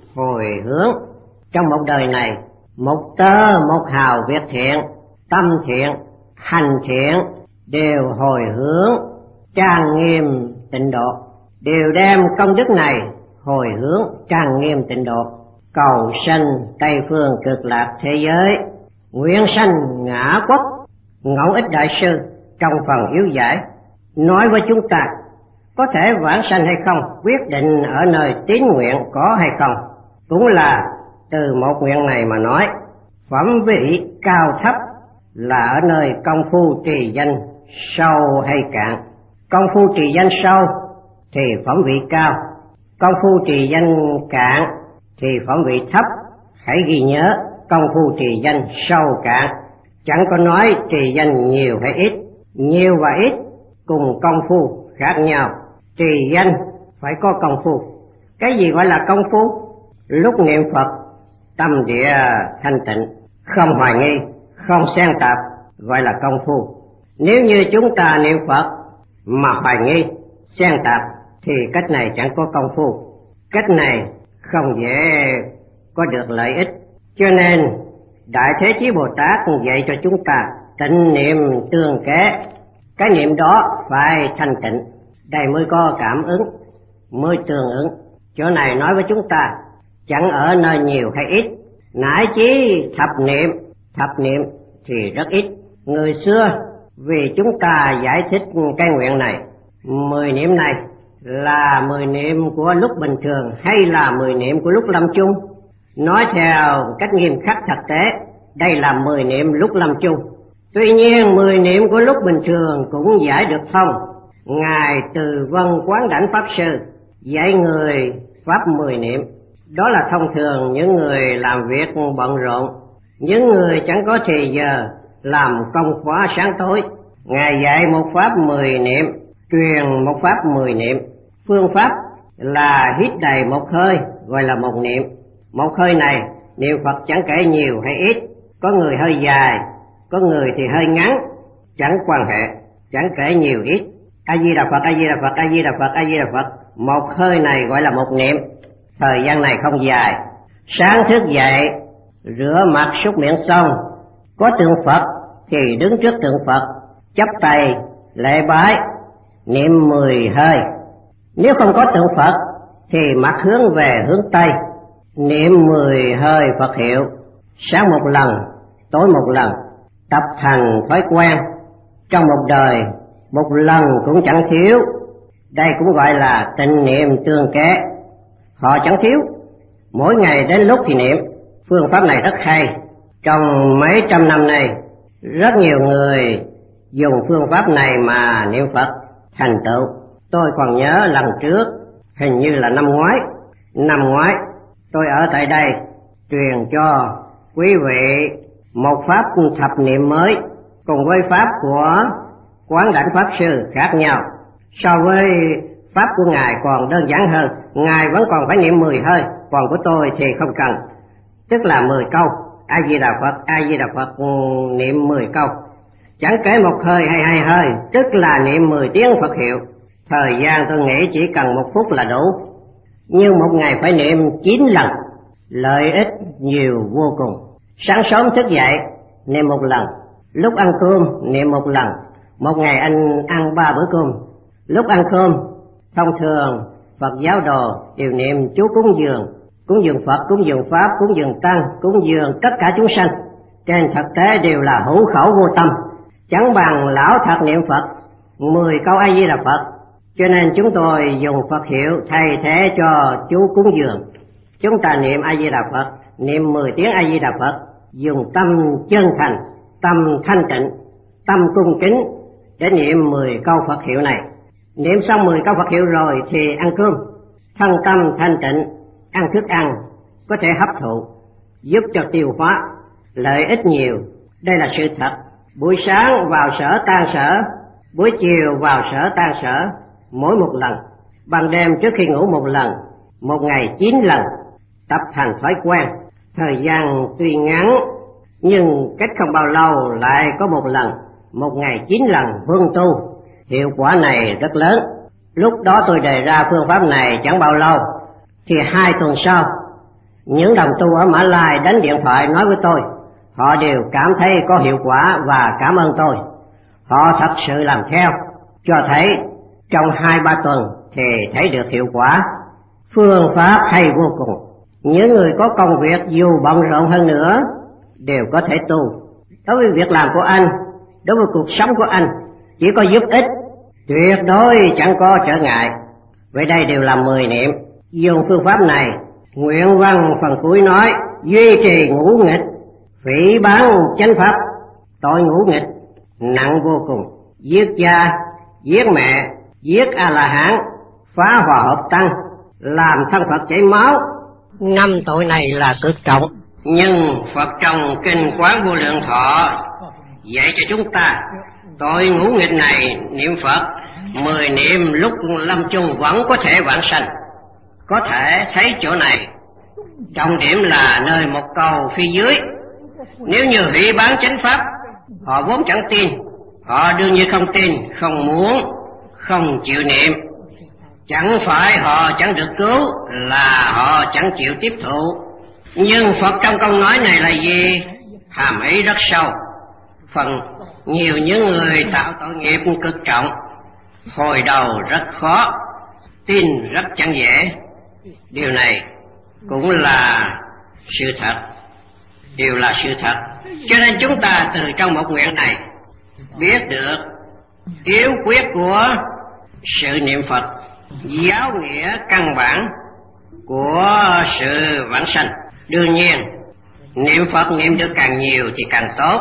hồi hướng. Trong một đời này, một tơ một hào việc thiện, tâm thiện, hành thiện đều hồi hướng trang nghiêm tịnh độ, đều đem công đức này hồi hướng trang nghiêm tịnh độ, cầu sanh Tây phương cực lạc thế giới, nguyện sanh ngã quốc. Ngẫu Ích Đại Sư trong phần yếu giải nói với chúng ta, có thể vãng sanh hay không quyết định ở nơi tín nguyện có hay không. Cũng là từ một nguyện này mà nói, phẩm vị cao thấp là ở nơi công phu trì danh sâu hay cạn. Công phu trì danh sâu thì phẩm vị cao, công phu trì danh cạn thì phẩm vị thấp. Hãy ghi nhớ, công phu trì danh sâu cạn chẳng có nói trì danh nhiều hay ít. Nhiều và ít cùng công phu khác nhau. Trì danh phải có công phu. Cái gì gọi là công phu? Lúc niệm Phật tâm địa thanh tịnh, không hoài nghi, không xen tạp, gọi là công phu. Nếu như chúng ta niệm Phật mà hoài nghi, xen tạp thì cách này chẳng có công phu. Cách này không dễ có được lợi ích. Cho nên Đại Thế Chí Bồ Tát dạy cho chúng ta tịnh niệm tương kế. Cái niệm đó phải thanh tịnh, đây mới có cảm ứng, mới tương ứng. Chỗ này nói với chúng ta chẳng ở nơi nhiều hay ít, nãi chí thập niệm thì rất ít. Người xưa vì chúng ta giải thích cái nguyện này, 10 niệm này là 10 niệm của lúc bình thường hay là 10 niệm của lúc lâm chung? Nói theo cách nghiêm khắc thực tế, đây là 10 niệm lúc lâm chung. Tuy nhiên 10 niệm của lúc bình thường cũng giải được thông. Ngài Từ Vân Quán Đảnh Pháp Sư dạy người pháp 10 niệm. Đó là thông thường những người làm việc bận rộn, những người chẳng có thời giờ làm công khóa sáng tối. Ngài dạy một pháp 10 niệm, truyền một pháp 10 niệm. Phương pháp là hít đầy một hơi gọi là một niệm. Một hơi này niệm Phật chẳng kể nhiều hay ít, có người hơi dài, có người thì hơi ngắn, chẳng quan hệ, chẳng kể nhiều ít. A Di Đà Phật, A Di Đà Phật, A Di Đà Phật, A Di Đà Phật. Một hơi này gọi là một niệm. Thời gian này không dài. Sáng thức dậy, rửa mặt súc miệng xong, có tượng Phật thì đứng trước tượng Phật, chắp tay lễ bái, niệm 10 hơi. Nếu không có tượng Phật thì mặt hướng về hướng Tây, niệm 10 hơi Phật hiệu, sáng một lần, tối một lần, tập thành thói quen. Trong một đời một lần cũng chẳng thiếu. Đây cũng gọi là tịnh niệm tương kế. Họ chẳng thiếu, mỗi ngày đến lúc thì niệm. Phương pháp này rất hay. Trong mấy trăm năm nay, rất nhiều người dùng phương pháp này mà niệm Phật thành tựu. Tôi còn nhớ lần trước, hình như là năm ngoái tôi ở tại đây truyền cho quý vị một pháp thập niệm mới cùng với pháp của Quán Đảnh Pháp Sư khác nhau. So với pháp của Ngài còn đơn giản hơn, Ngài vẫn còn phải niệm 10 hơi, còn của tôi thì không cần. Tức là 10 câu, A Di Đà Phật, A Di Đà Phật niệm 10 câu. Chẳng kể một hơi hay 2 hơi, tức là niệm 10 tiếng Phật hiệu. Thời gian tôi nghĩ chỉ cần 1 phút là đủ. Nhưng một ngày phải niệm 9 lần, lợi ích nhiều vô cùng. Sáng sớm thức dậy niệm 1 lần, lúc ăn cơm niệm 1 lần. Một ngày anh ăn 3 bữa cơm, lúc ăn cơm Thông thường Phật giáo đồ đều niệm chú cúng dường Phật, cúng dường Pháp, cúng dường Tăng, cúng dường tất cả chúng sanh. Trên thực tế đều là hữu khẩu vô tâm, chẳng bằng lão thật niệm Phật 10 câu A Di Đà Phật. Cho nên chúng tôi dùng Phật hiệu thay thế cho chú cúng dường. Chúng ta niệm A Di Đà Phật, niệm 10 tiếng A Di Đà Phật, dùng tâm chân thành, tâm thanh tịnh, tâm cung kính để niệm 10 câu Phật hiệu này. Niệm xong 10 câu Phật hiệu rồi thì ăn cơm, thân tâm thanh tịnh, ăn thức ăn có thể hấp thụ, giúp cho tiêu hóa, lợi ích nhiều. Đây là sự thật. Buổi sáng vào sở tan sở, buổi chiều vào sở tan sở, mỗi một lần. Ban đêm trước khi ngủ một lần, một ngày 9 lần, tập thành thói quen. Thời gian tuy ngắn nhưng cách không bao lâu lại có một lần, một ngày 9 lần vương tu. Hiệu quả này rất lớn. Lúc đó tôi đề ra phương pháp này chẳng bao lâu thì 2 tuần sau, những đồng tu ở Mã Lai đánh điện thoại nói với tôi, họ đều cảm thấy có hiệu quả và cảm ơn tôi. Họ thật sự làm theo, cho thấy trong 2-3 tuần thì thấy được hiệu quả. Phương pháp hay vô cùng. Những người có công việc dù bận rộn hơn nữa đều có thể tu. Đối với việc làm của anh, đối với cuộc sống của anh, chỉ có giúp ích, tuyệt đối chẳng có trở ngại. Vậy đây đều là 10 niệm. Dùng phương pháp này, nguyện văn phần cuối nói: duy trì ngũ nghịch, phỉ báng chánh pháp. Tội ngũ nghịch nặng vô cùng: giết cha, giết mẹ, giết A-la-hán, phá hòa hợp tăng, làm thân Phật chảy máu. 5 tội này là cực trọng. Nhưng Phật trong Kinh Quán Vô Lượng Thọ dạy cho chúng ta tội ngũ nghịch này niệm Phật 10 niệm lúc lâm chung vẫn có thể vãng sanh. Có thể thấy chỗ này trọng điểm là nơi một câu phía dưới. Nếu như hủy bán chánh pháp, họ vốn chẳng tin, họ đương nhiên không tin, không muốn, không chịu niệm. Chẳng phải họ chẳng được cứu, là họ chẳng chịu tiếp thụ. Nhưng Phật trong câu nói này là gì? Hàm ý rất sâu. Phần nhiều những người tạo tội nghiệp cực trọng, hồi đầu rất khó, tin rất chẳng dễ. Điều này cũng là sự thật, đều là sự thật. Cho nên chúng ta từ trong một nguyện này biết được yếu quyết của sự niệm Phật, giáo nghĩa căn bản của sự vãng sanh. Đương nhiên niệm Phật niệm được càng nhiều thì càng tốt,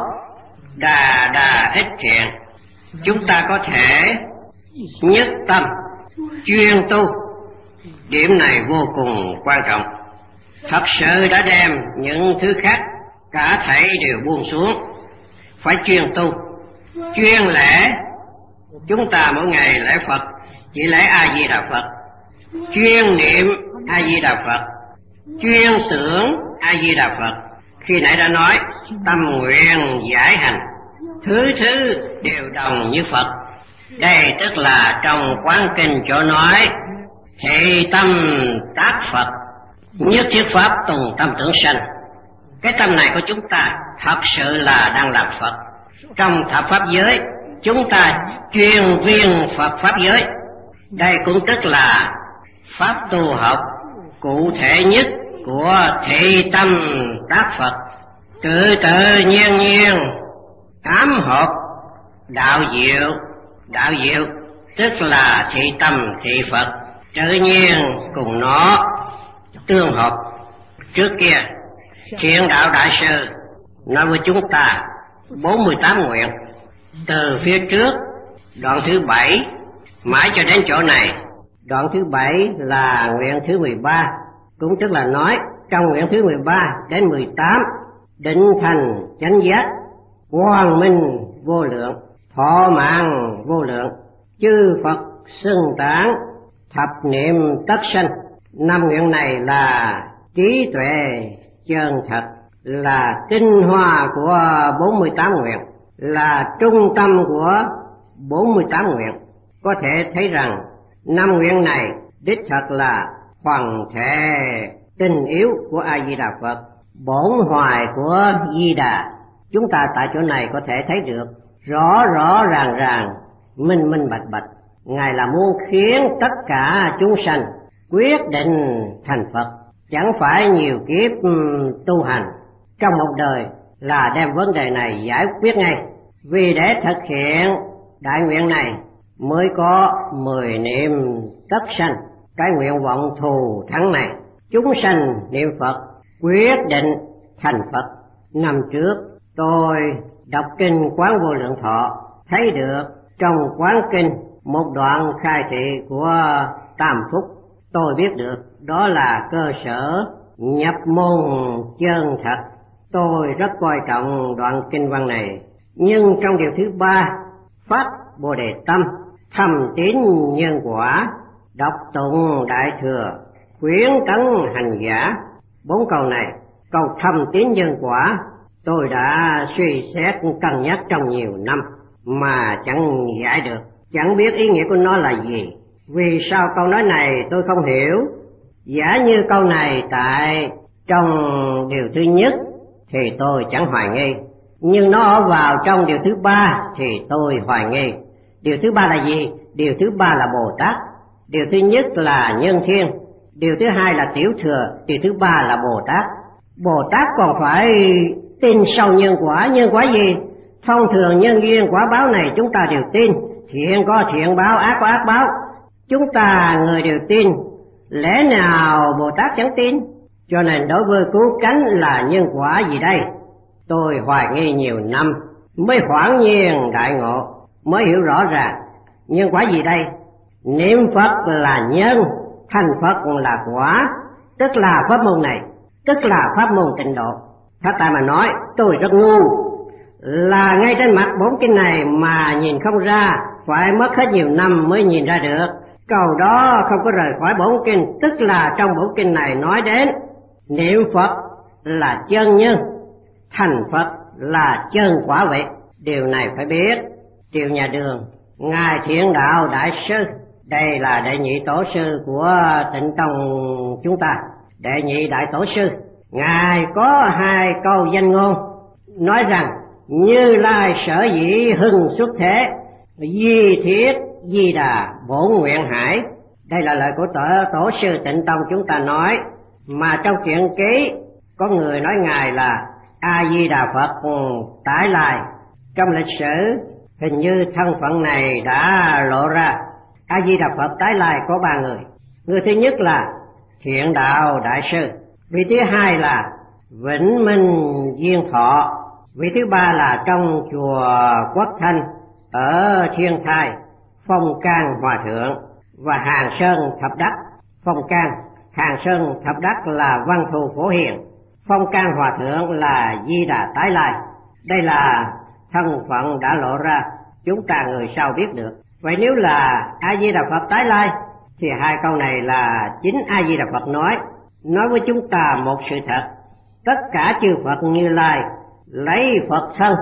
đà ít thiện. Chúng ta có thể nhất tâm chuyên tu. Điểm này vô cùng quan trọng. Thật sự đã đem những thứ khác cả thảy đều buông xuống, phải chuyên tu, chuyên lễ. Chúng ta mỗi ngày lễ Phật chỉ lễ A Di Đà Phật, chuyên niệm A Di Đà Phật, chuyên tưởng A Di Đà Phật. Khi nãy đã nói tâm nguyện giải hành, thứ đều đồng như Phật. Đây tức là trong Quán Kinh chỗ nói thị tâm tác Phật, nhất thiết pháp tùng tâm tưởng sanh. Cái tâm này của chúng ta thật sự là đang làm Phật. Trong thập pháp giới, chúng ta chuyên viên Phật pháp giới. Đây cũng tức là pháp tu học cụ thể nhất của thị tâm tác Phật. Tự nhiên ám hợp đạo diệu tức là thị tâm thị Phật, tự nhiên cùng nó tương hợp. Trước kia Thiện Đạo Đại Sư nói với chúng ta 48 nguyện. Từ phía trước đoạn thứ 7 mãi cho đến chỗ này, đoạn thứ 7 là nguyện thứ 13, cũng tức là nói trong nguyện thứ 13 đến 18 định thành chánh giác, quang minh vô lượng, thọ mạng vô lượng, chư Phật xưng tán, thập niệm tất sanh. 5 nguyện này là trí tuệ chân thật, là tinh hoa của 48 nguyện, là trung tâm của 48 nguyện. Có thể thấy rằng 5 nguyện này đích thật là hoàn thể tình yếu của A Di Đà Phật, bổn hoài của Di Đà. Chúng ta tại chỗ này có thể thấy được rõ ràng, minh bạch. Ngài là muốn khiến tất cả chúng sanh quyết định thành Phật, chẳng phải nhiều kiếp tu hành trong một đời là đem vấn đề này giải quyết ngay. Vì để thực hiện đại nguyện này mới có 10 niệm tất sanh, cái nguyện vọng thù thắng này. Chúng sanh niệm Phật quyết định thành Phật. Năm trước tôi đọc kinh Quán Vô Lượng Thọ, thấy được trong Quán Kinh một đoạn khai thị của Tam Phúc. Tôi biết được đó là cơ sở nhập môn chân thật. Tôi rất coi trọng đoạn kinh văn này. Nhưng trong điều thứ 3, phát Bồ Đề tâm, thầm tín nhân quả, đọc tụng Đại Thừa, khuyến tấn hành giả. 4 câu này, câu thầm tín nhân quả, tôi đã suy xét cân nhắc trong nhiều năm mà chẳng giải được, chẳng biết ý nghĩa của nó là gì. Vì sao câu nói này tôi không hiểu? Giả như câu này tại trong điều thứ nhất thì tôi chẳng hoài nghi, nhưng nó ở vào trong điều thứ 3 thì tôi hoài nghi. Điều thứ 3 là gì? Điều thứ 3 là Bồ Tát. Điều thứ nhất là Nhân Thiên, điều thứ 2 là Tiểu Thừa, điều thứ 3 là Bồ Tát. Bồ Tát còn phải tin sâu nhân quả. Nhân quả gì? Thông thường nhân duyên quả báo này chúng ta đều tin, thiện có thiện báo, ác có ác báo, chúng ta người đều tin, lẽ nào Bồ Tát chẳng tin? Cho nên đối với cứu cánh là nhân quả gì đây? Tôi hoài nghi nhiều năm mới hoảng nhiên đại ngộ, mới hiểu rõ ràng nhân quả gì đây. Niệm Phật là nhân, thành Phật là quả, tức là pháp môn này, tức là pháp môn tịnh độ. Thật tại mà nói tôi rất ngu, là ngay trên mặt 4 kinh này mà nhìn không ra, phải mất hết nhiều năm mới nhìn ra được. Câu đó không có rời khỏi 4 kinh, tức là trong 4 kinh này nói đến niệm Phật là chân nhân, thành Phật là chân quả vị. Điều này phải biết. Triều Nhà Đường, Ngài Thiện Đạo Đại Sư, đây là đệ nhị tổ sư của Tịnh Tông chúng ta, đệ nhị đại tổ sư. Ngài có 2 câu danh ngôn nói rằng Như Lai sở dĩ hưng xuất thế, di thiết di đà bổn nguyện hải. Đây là lời của tổ sư Tịnh Tông chúng ta nói, mà trong truyện ký có người nói Ngài là A Di Đà Phật tái lai. Trong lịch sử hình như thân phận này đã lộ ra. A Di Đà Phật tái lai có 3 người. Người thứ nhất là Thiện Đạo Đại Sư, vị thứ 2 là Vĩnh Minh Duyên Thọ, vị thứ 3 là trong chùa Quốc Thanh ở Thiên Thai, Phong Can Hòa Thượng và Hàng Sơn Thập Đắc. Phong Can, Hàng Sơn Thập Đắc là Văn Thù Phổ Hiền, Phong Can Hòa Thượng là Di Đà Tái Lai. Đây là thân phận đã lộ ra, chúng ta người sau biết được. Vậy nếu là A Di Đà Phật tái lai thì 2 câu này là chính A Di Đà Phật nói với chúng ta một sự thật. Tất cả chư Phật Như Lai lấy Phật thân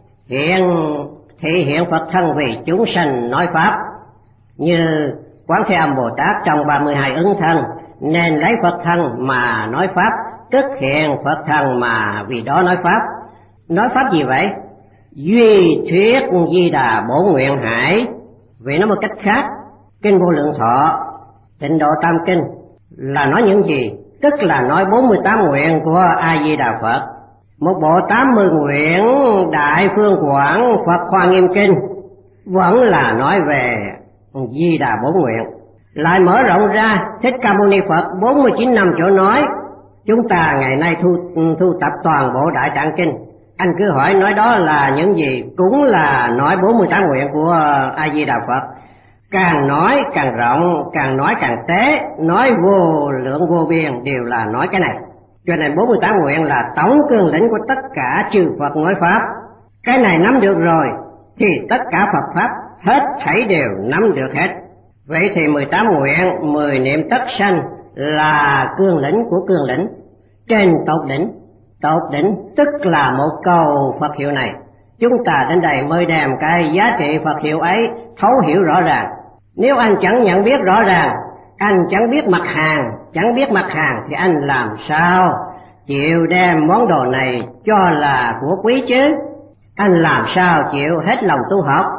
thị hiện Phật thân vì chúng sanh nói pháp, như Quán Thế Âm Bồ Tát trong 32 ứng thân nên lấy Phật thân mà nói pháp, tức hiện Phật thân mà vì đó nói pháp. Nói pháp gì vậy? Duy thuyết Di Đà bổn nguyện hải. Vì nói một cách khác, Kinh Vô Lượng Thọ, Tịnh Độ Tam Kinh là nói những gì? Tức là nói 48 nguyện của A Di Đà Phật. Một bộ 80 nguyện Đại Phương Quảng Phật Hoa Nghiêm Kinh vẫn là nói về Di Đà bổn nguyện. Lại mở rộng ra, Thích Ca Mâu Ni Phật 49 năm chỗ nói. Chúng ta ngày nay thu tập toàn bộ Đại Tạng Kinh, anh cứ hỏi nói đó là những gì, cũng là nói 48 nguyện của A Di Đà Phật. Càng nói càng rộng, càng nói càng tế, nói vô lượng vô biên, đều là nói cái này. Cho nên 48 nguyện là tổng cương lĩnh của tất cả chư Phật nói pháp. Cái này nắm được rồi thì tất cả Phật pháp hết thảy đều nắm được hết. Vậy thì 18 nguyện, 10 niệm tất sanh là cương lĩnh của cương lĩnh, trên tột đỉnh. Tột đỉnh tức là một câu Phật hiệu này. Chúng ta đến đây mới đem cái giá trị Phật hiệu ấy thấu hiểu rõ ràng. Nếu anh chẳng nhận biết rõ ràng, anh chẳng biết mặt hàng thì anh làm sao chịu đem món đồ này cho là của quý chứ? Anh làm sao chịu hết lòng tu học?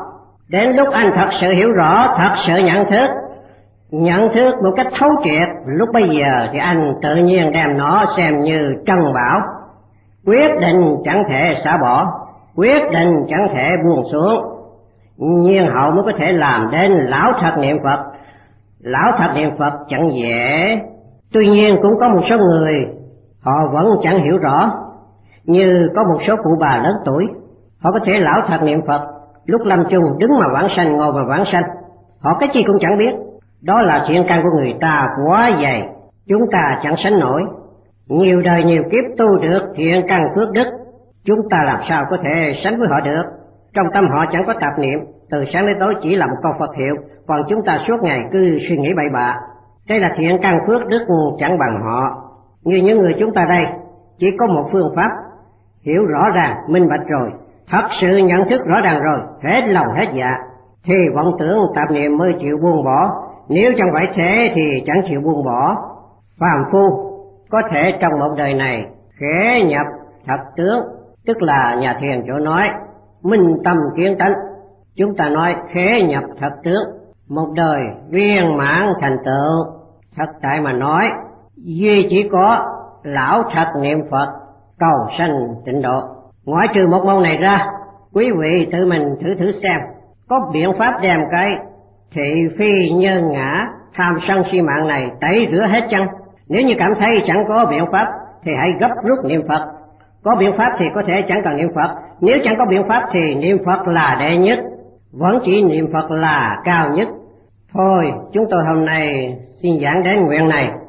Đến lúc anh thật sự hiểu rõ, thật sự nhận thức một cách thấu triệt, lúc bây giờ thì anh tự nhiên đem nó xem như trân bảo, quyết định chẳng thể xả bỏ, quyết định chẳng thể buông xuống. Nhiên hậu mới có thể làm đến lão thật niệm Phật. Lão thật niệm Phật chẳng dễ, tuy nhiên cũng có một số người họ vẫn chẳng hiểu rõ, như có một số cụ bà lớn tuổi, họ có thể lão thật niệm Phật, lúc lâm chung đứng mà vãng sanh, ngồi mà vãng sanh, họ cái gì cũng chẳng biết. Đó là chuyện căn của người ta quá dày, chúng ta chẳng sánh nổi. Nhiều đời nhiều kiếp tu được thiện căn phước đức, chúng ta làm sao có thể sánh với họ được. Trong tâm họ chẳng có tạp niệm, từ sáng đến tối chỉ là một câu Phật hiệu, còn chúng ta suốt ngày cứ suy nghĩ bậy bạ. Đây là thiện căn phước đức chẳng bằng họ. Như những người chúng ta đây, chỉ có một phương pháp, hiểu rõ ràng, minh bạch rồi, thật sự nhận thức rõ ràng rồi, hết lòng hết dạ, thì vọng tưởng tạp niệm mới chịu buông bỏ. Nếu chẳng phải thế thì chẳng chịu buông bỏ. Phàm phu có thể trong một đời này khẽ nhập thật tướng, tức là nhà thiền chỗ nói minh tâm kiến tánh. Chúng ta nói khẽ nhập thật tướng, một đời viên mãn thành tựu. Thật tại mà nói, duy chỉ có lão thật niệm Phật, cầu sanh tịnh độ. Ngoại trừ một môn này ra, quý vị tự mình thử xem, có biện pháp đem cái thị phi nhân ngã tham sân si mạng này tẩy rửa hết chăng? Nếu như cảm thấy chẳng có biện pháp thì hãy gấp rút niệm Phật. Có biện pháp thì có thể chẳng cần niệm Phật, nếu chẳng có biện pháp thì niệm Phật là đệ nhất, vẫn chỉ niệm Phật là cao nhất. Thôi, chúng tôi hôm nay xin giảng đến nguyện này.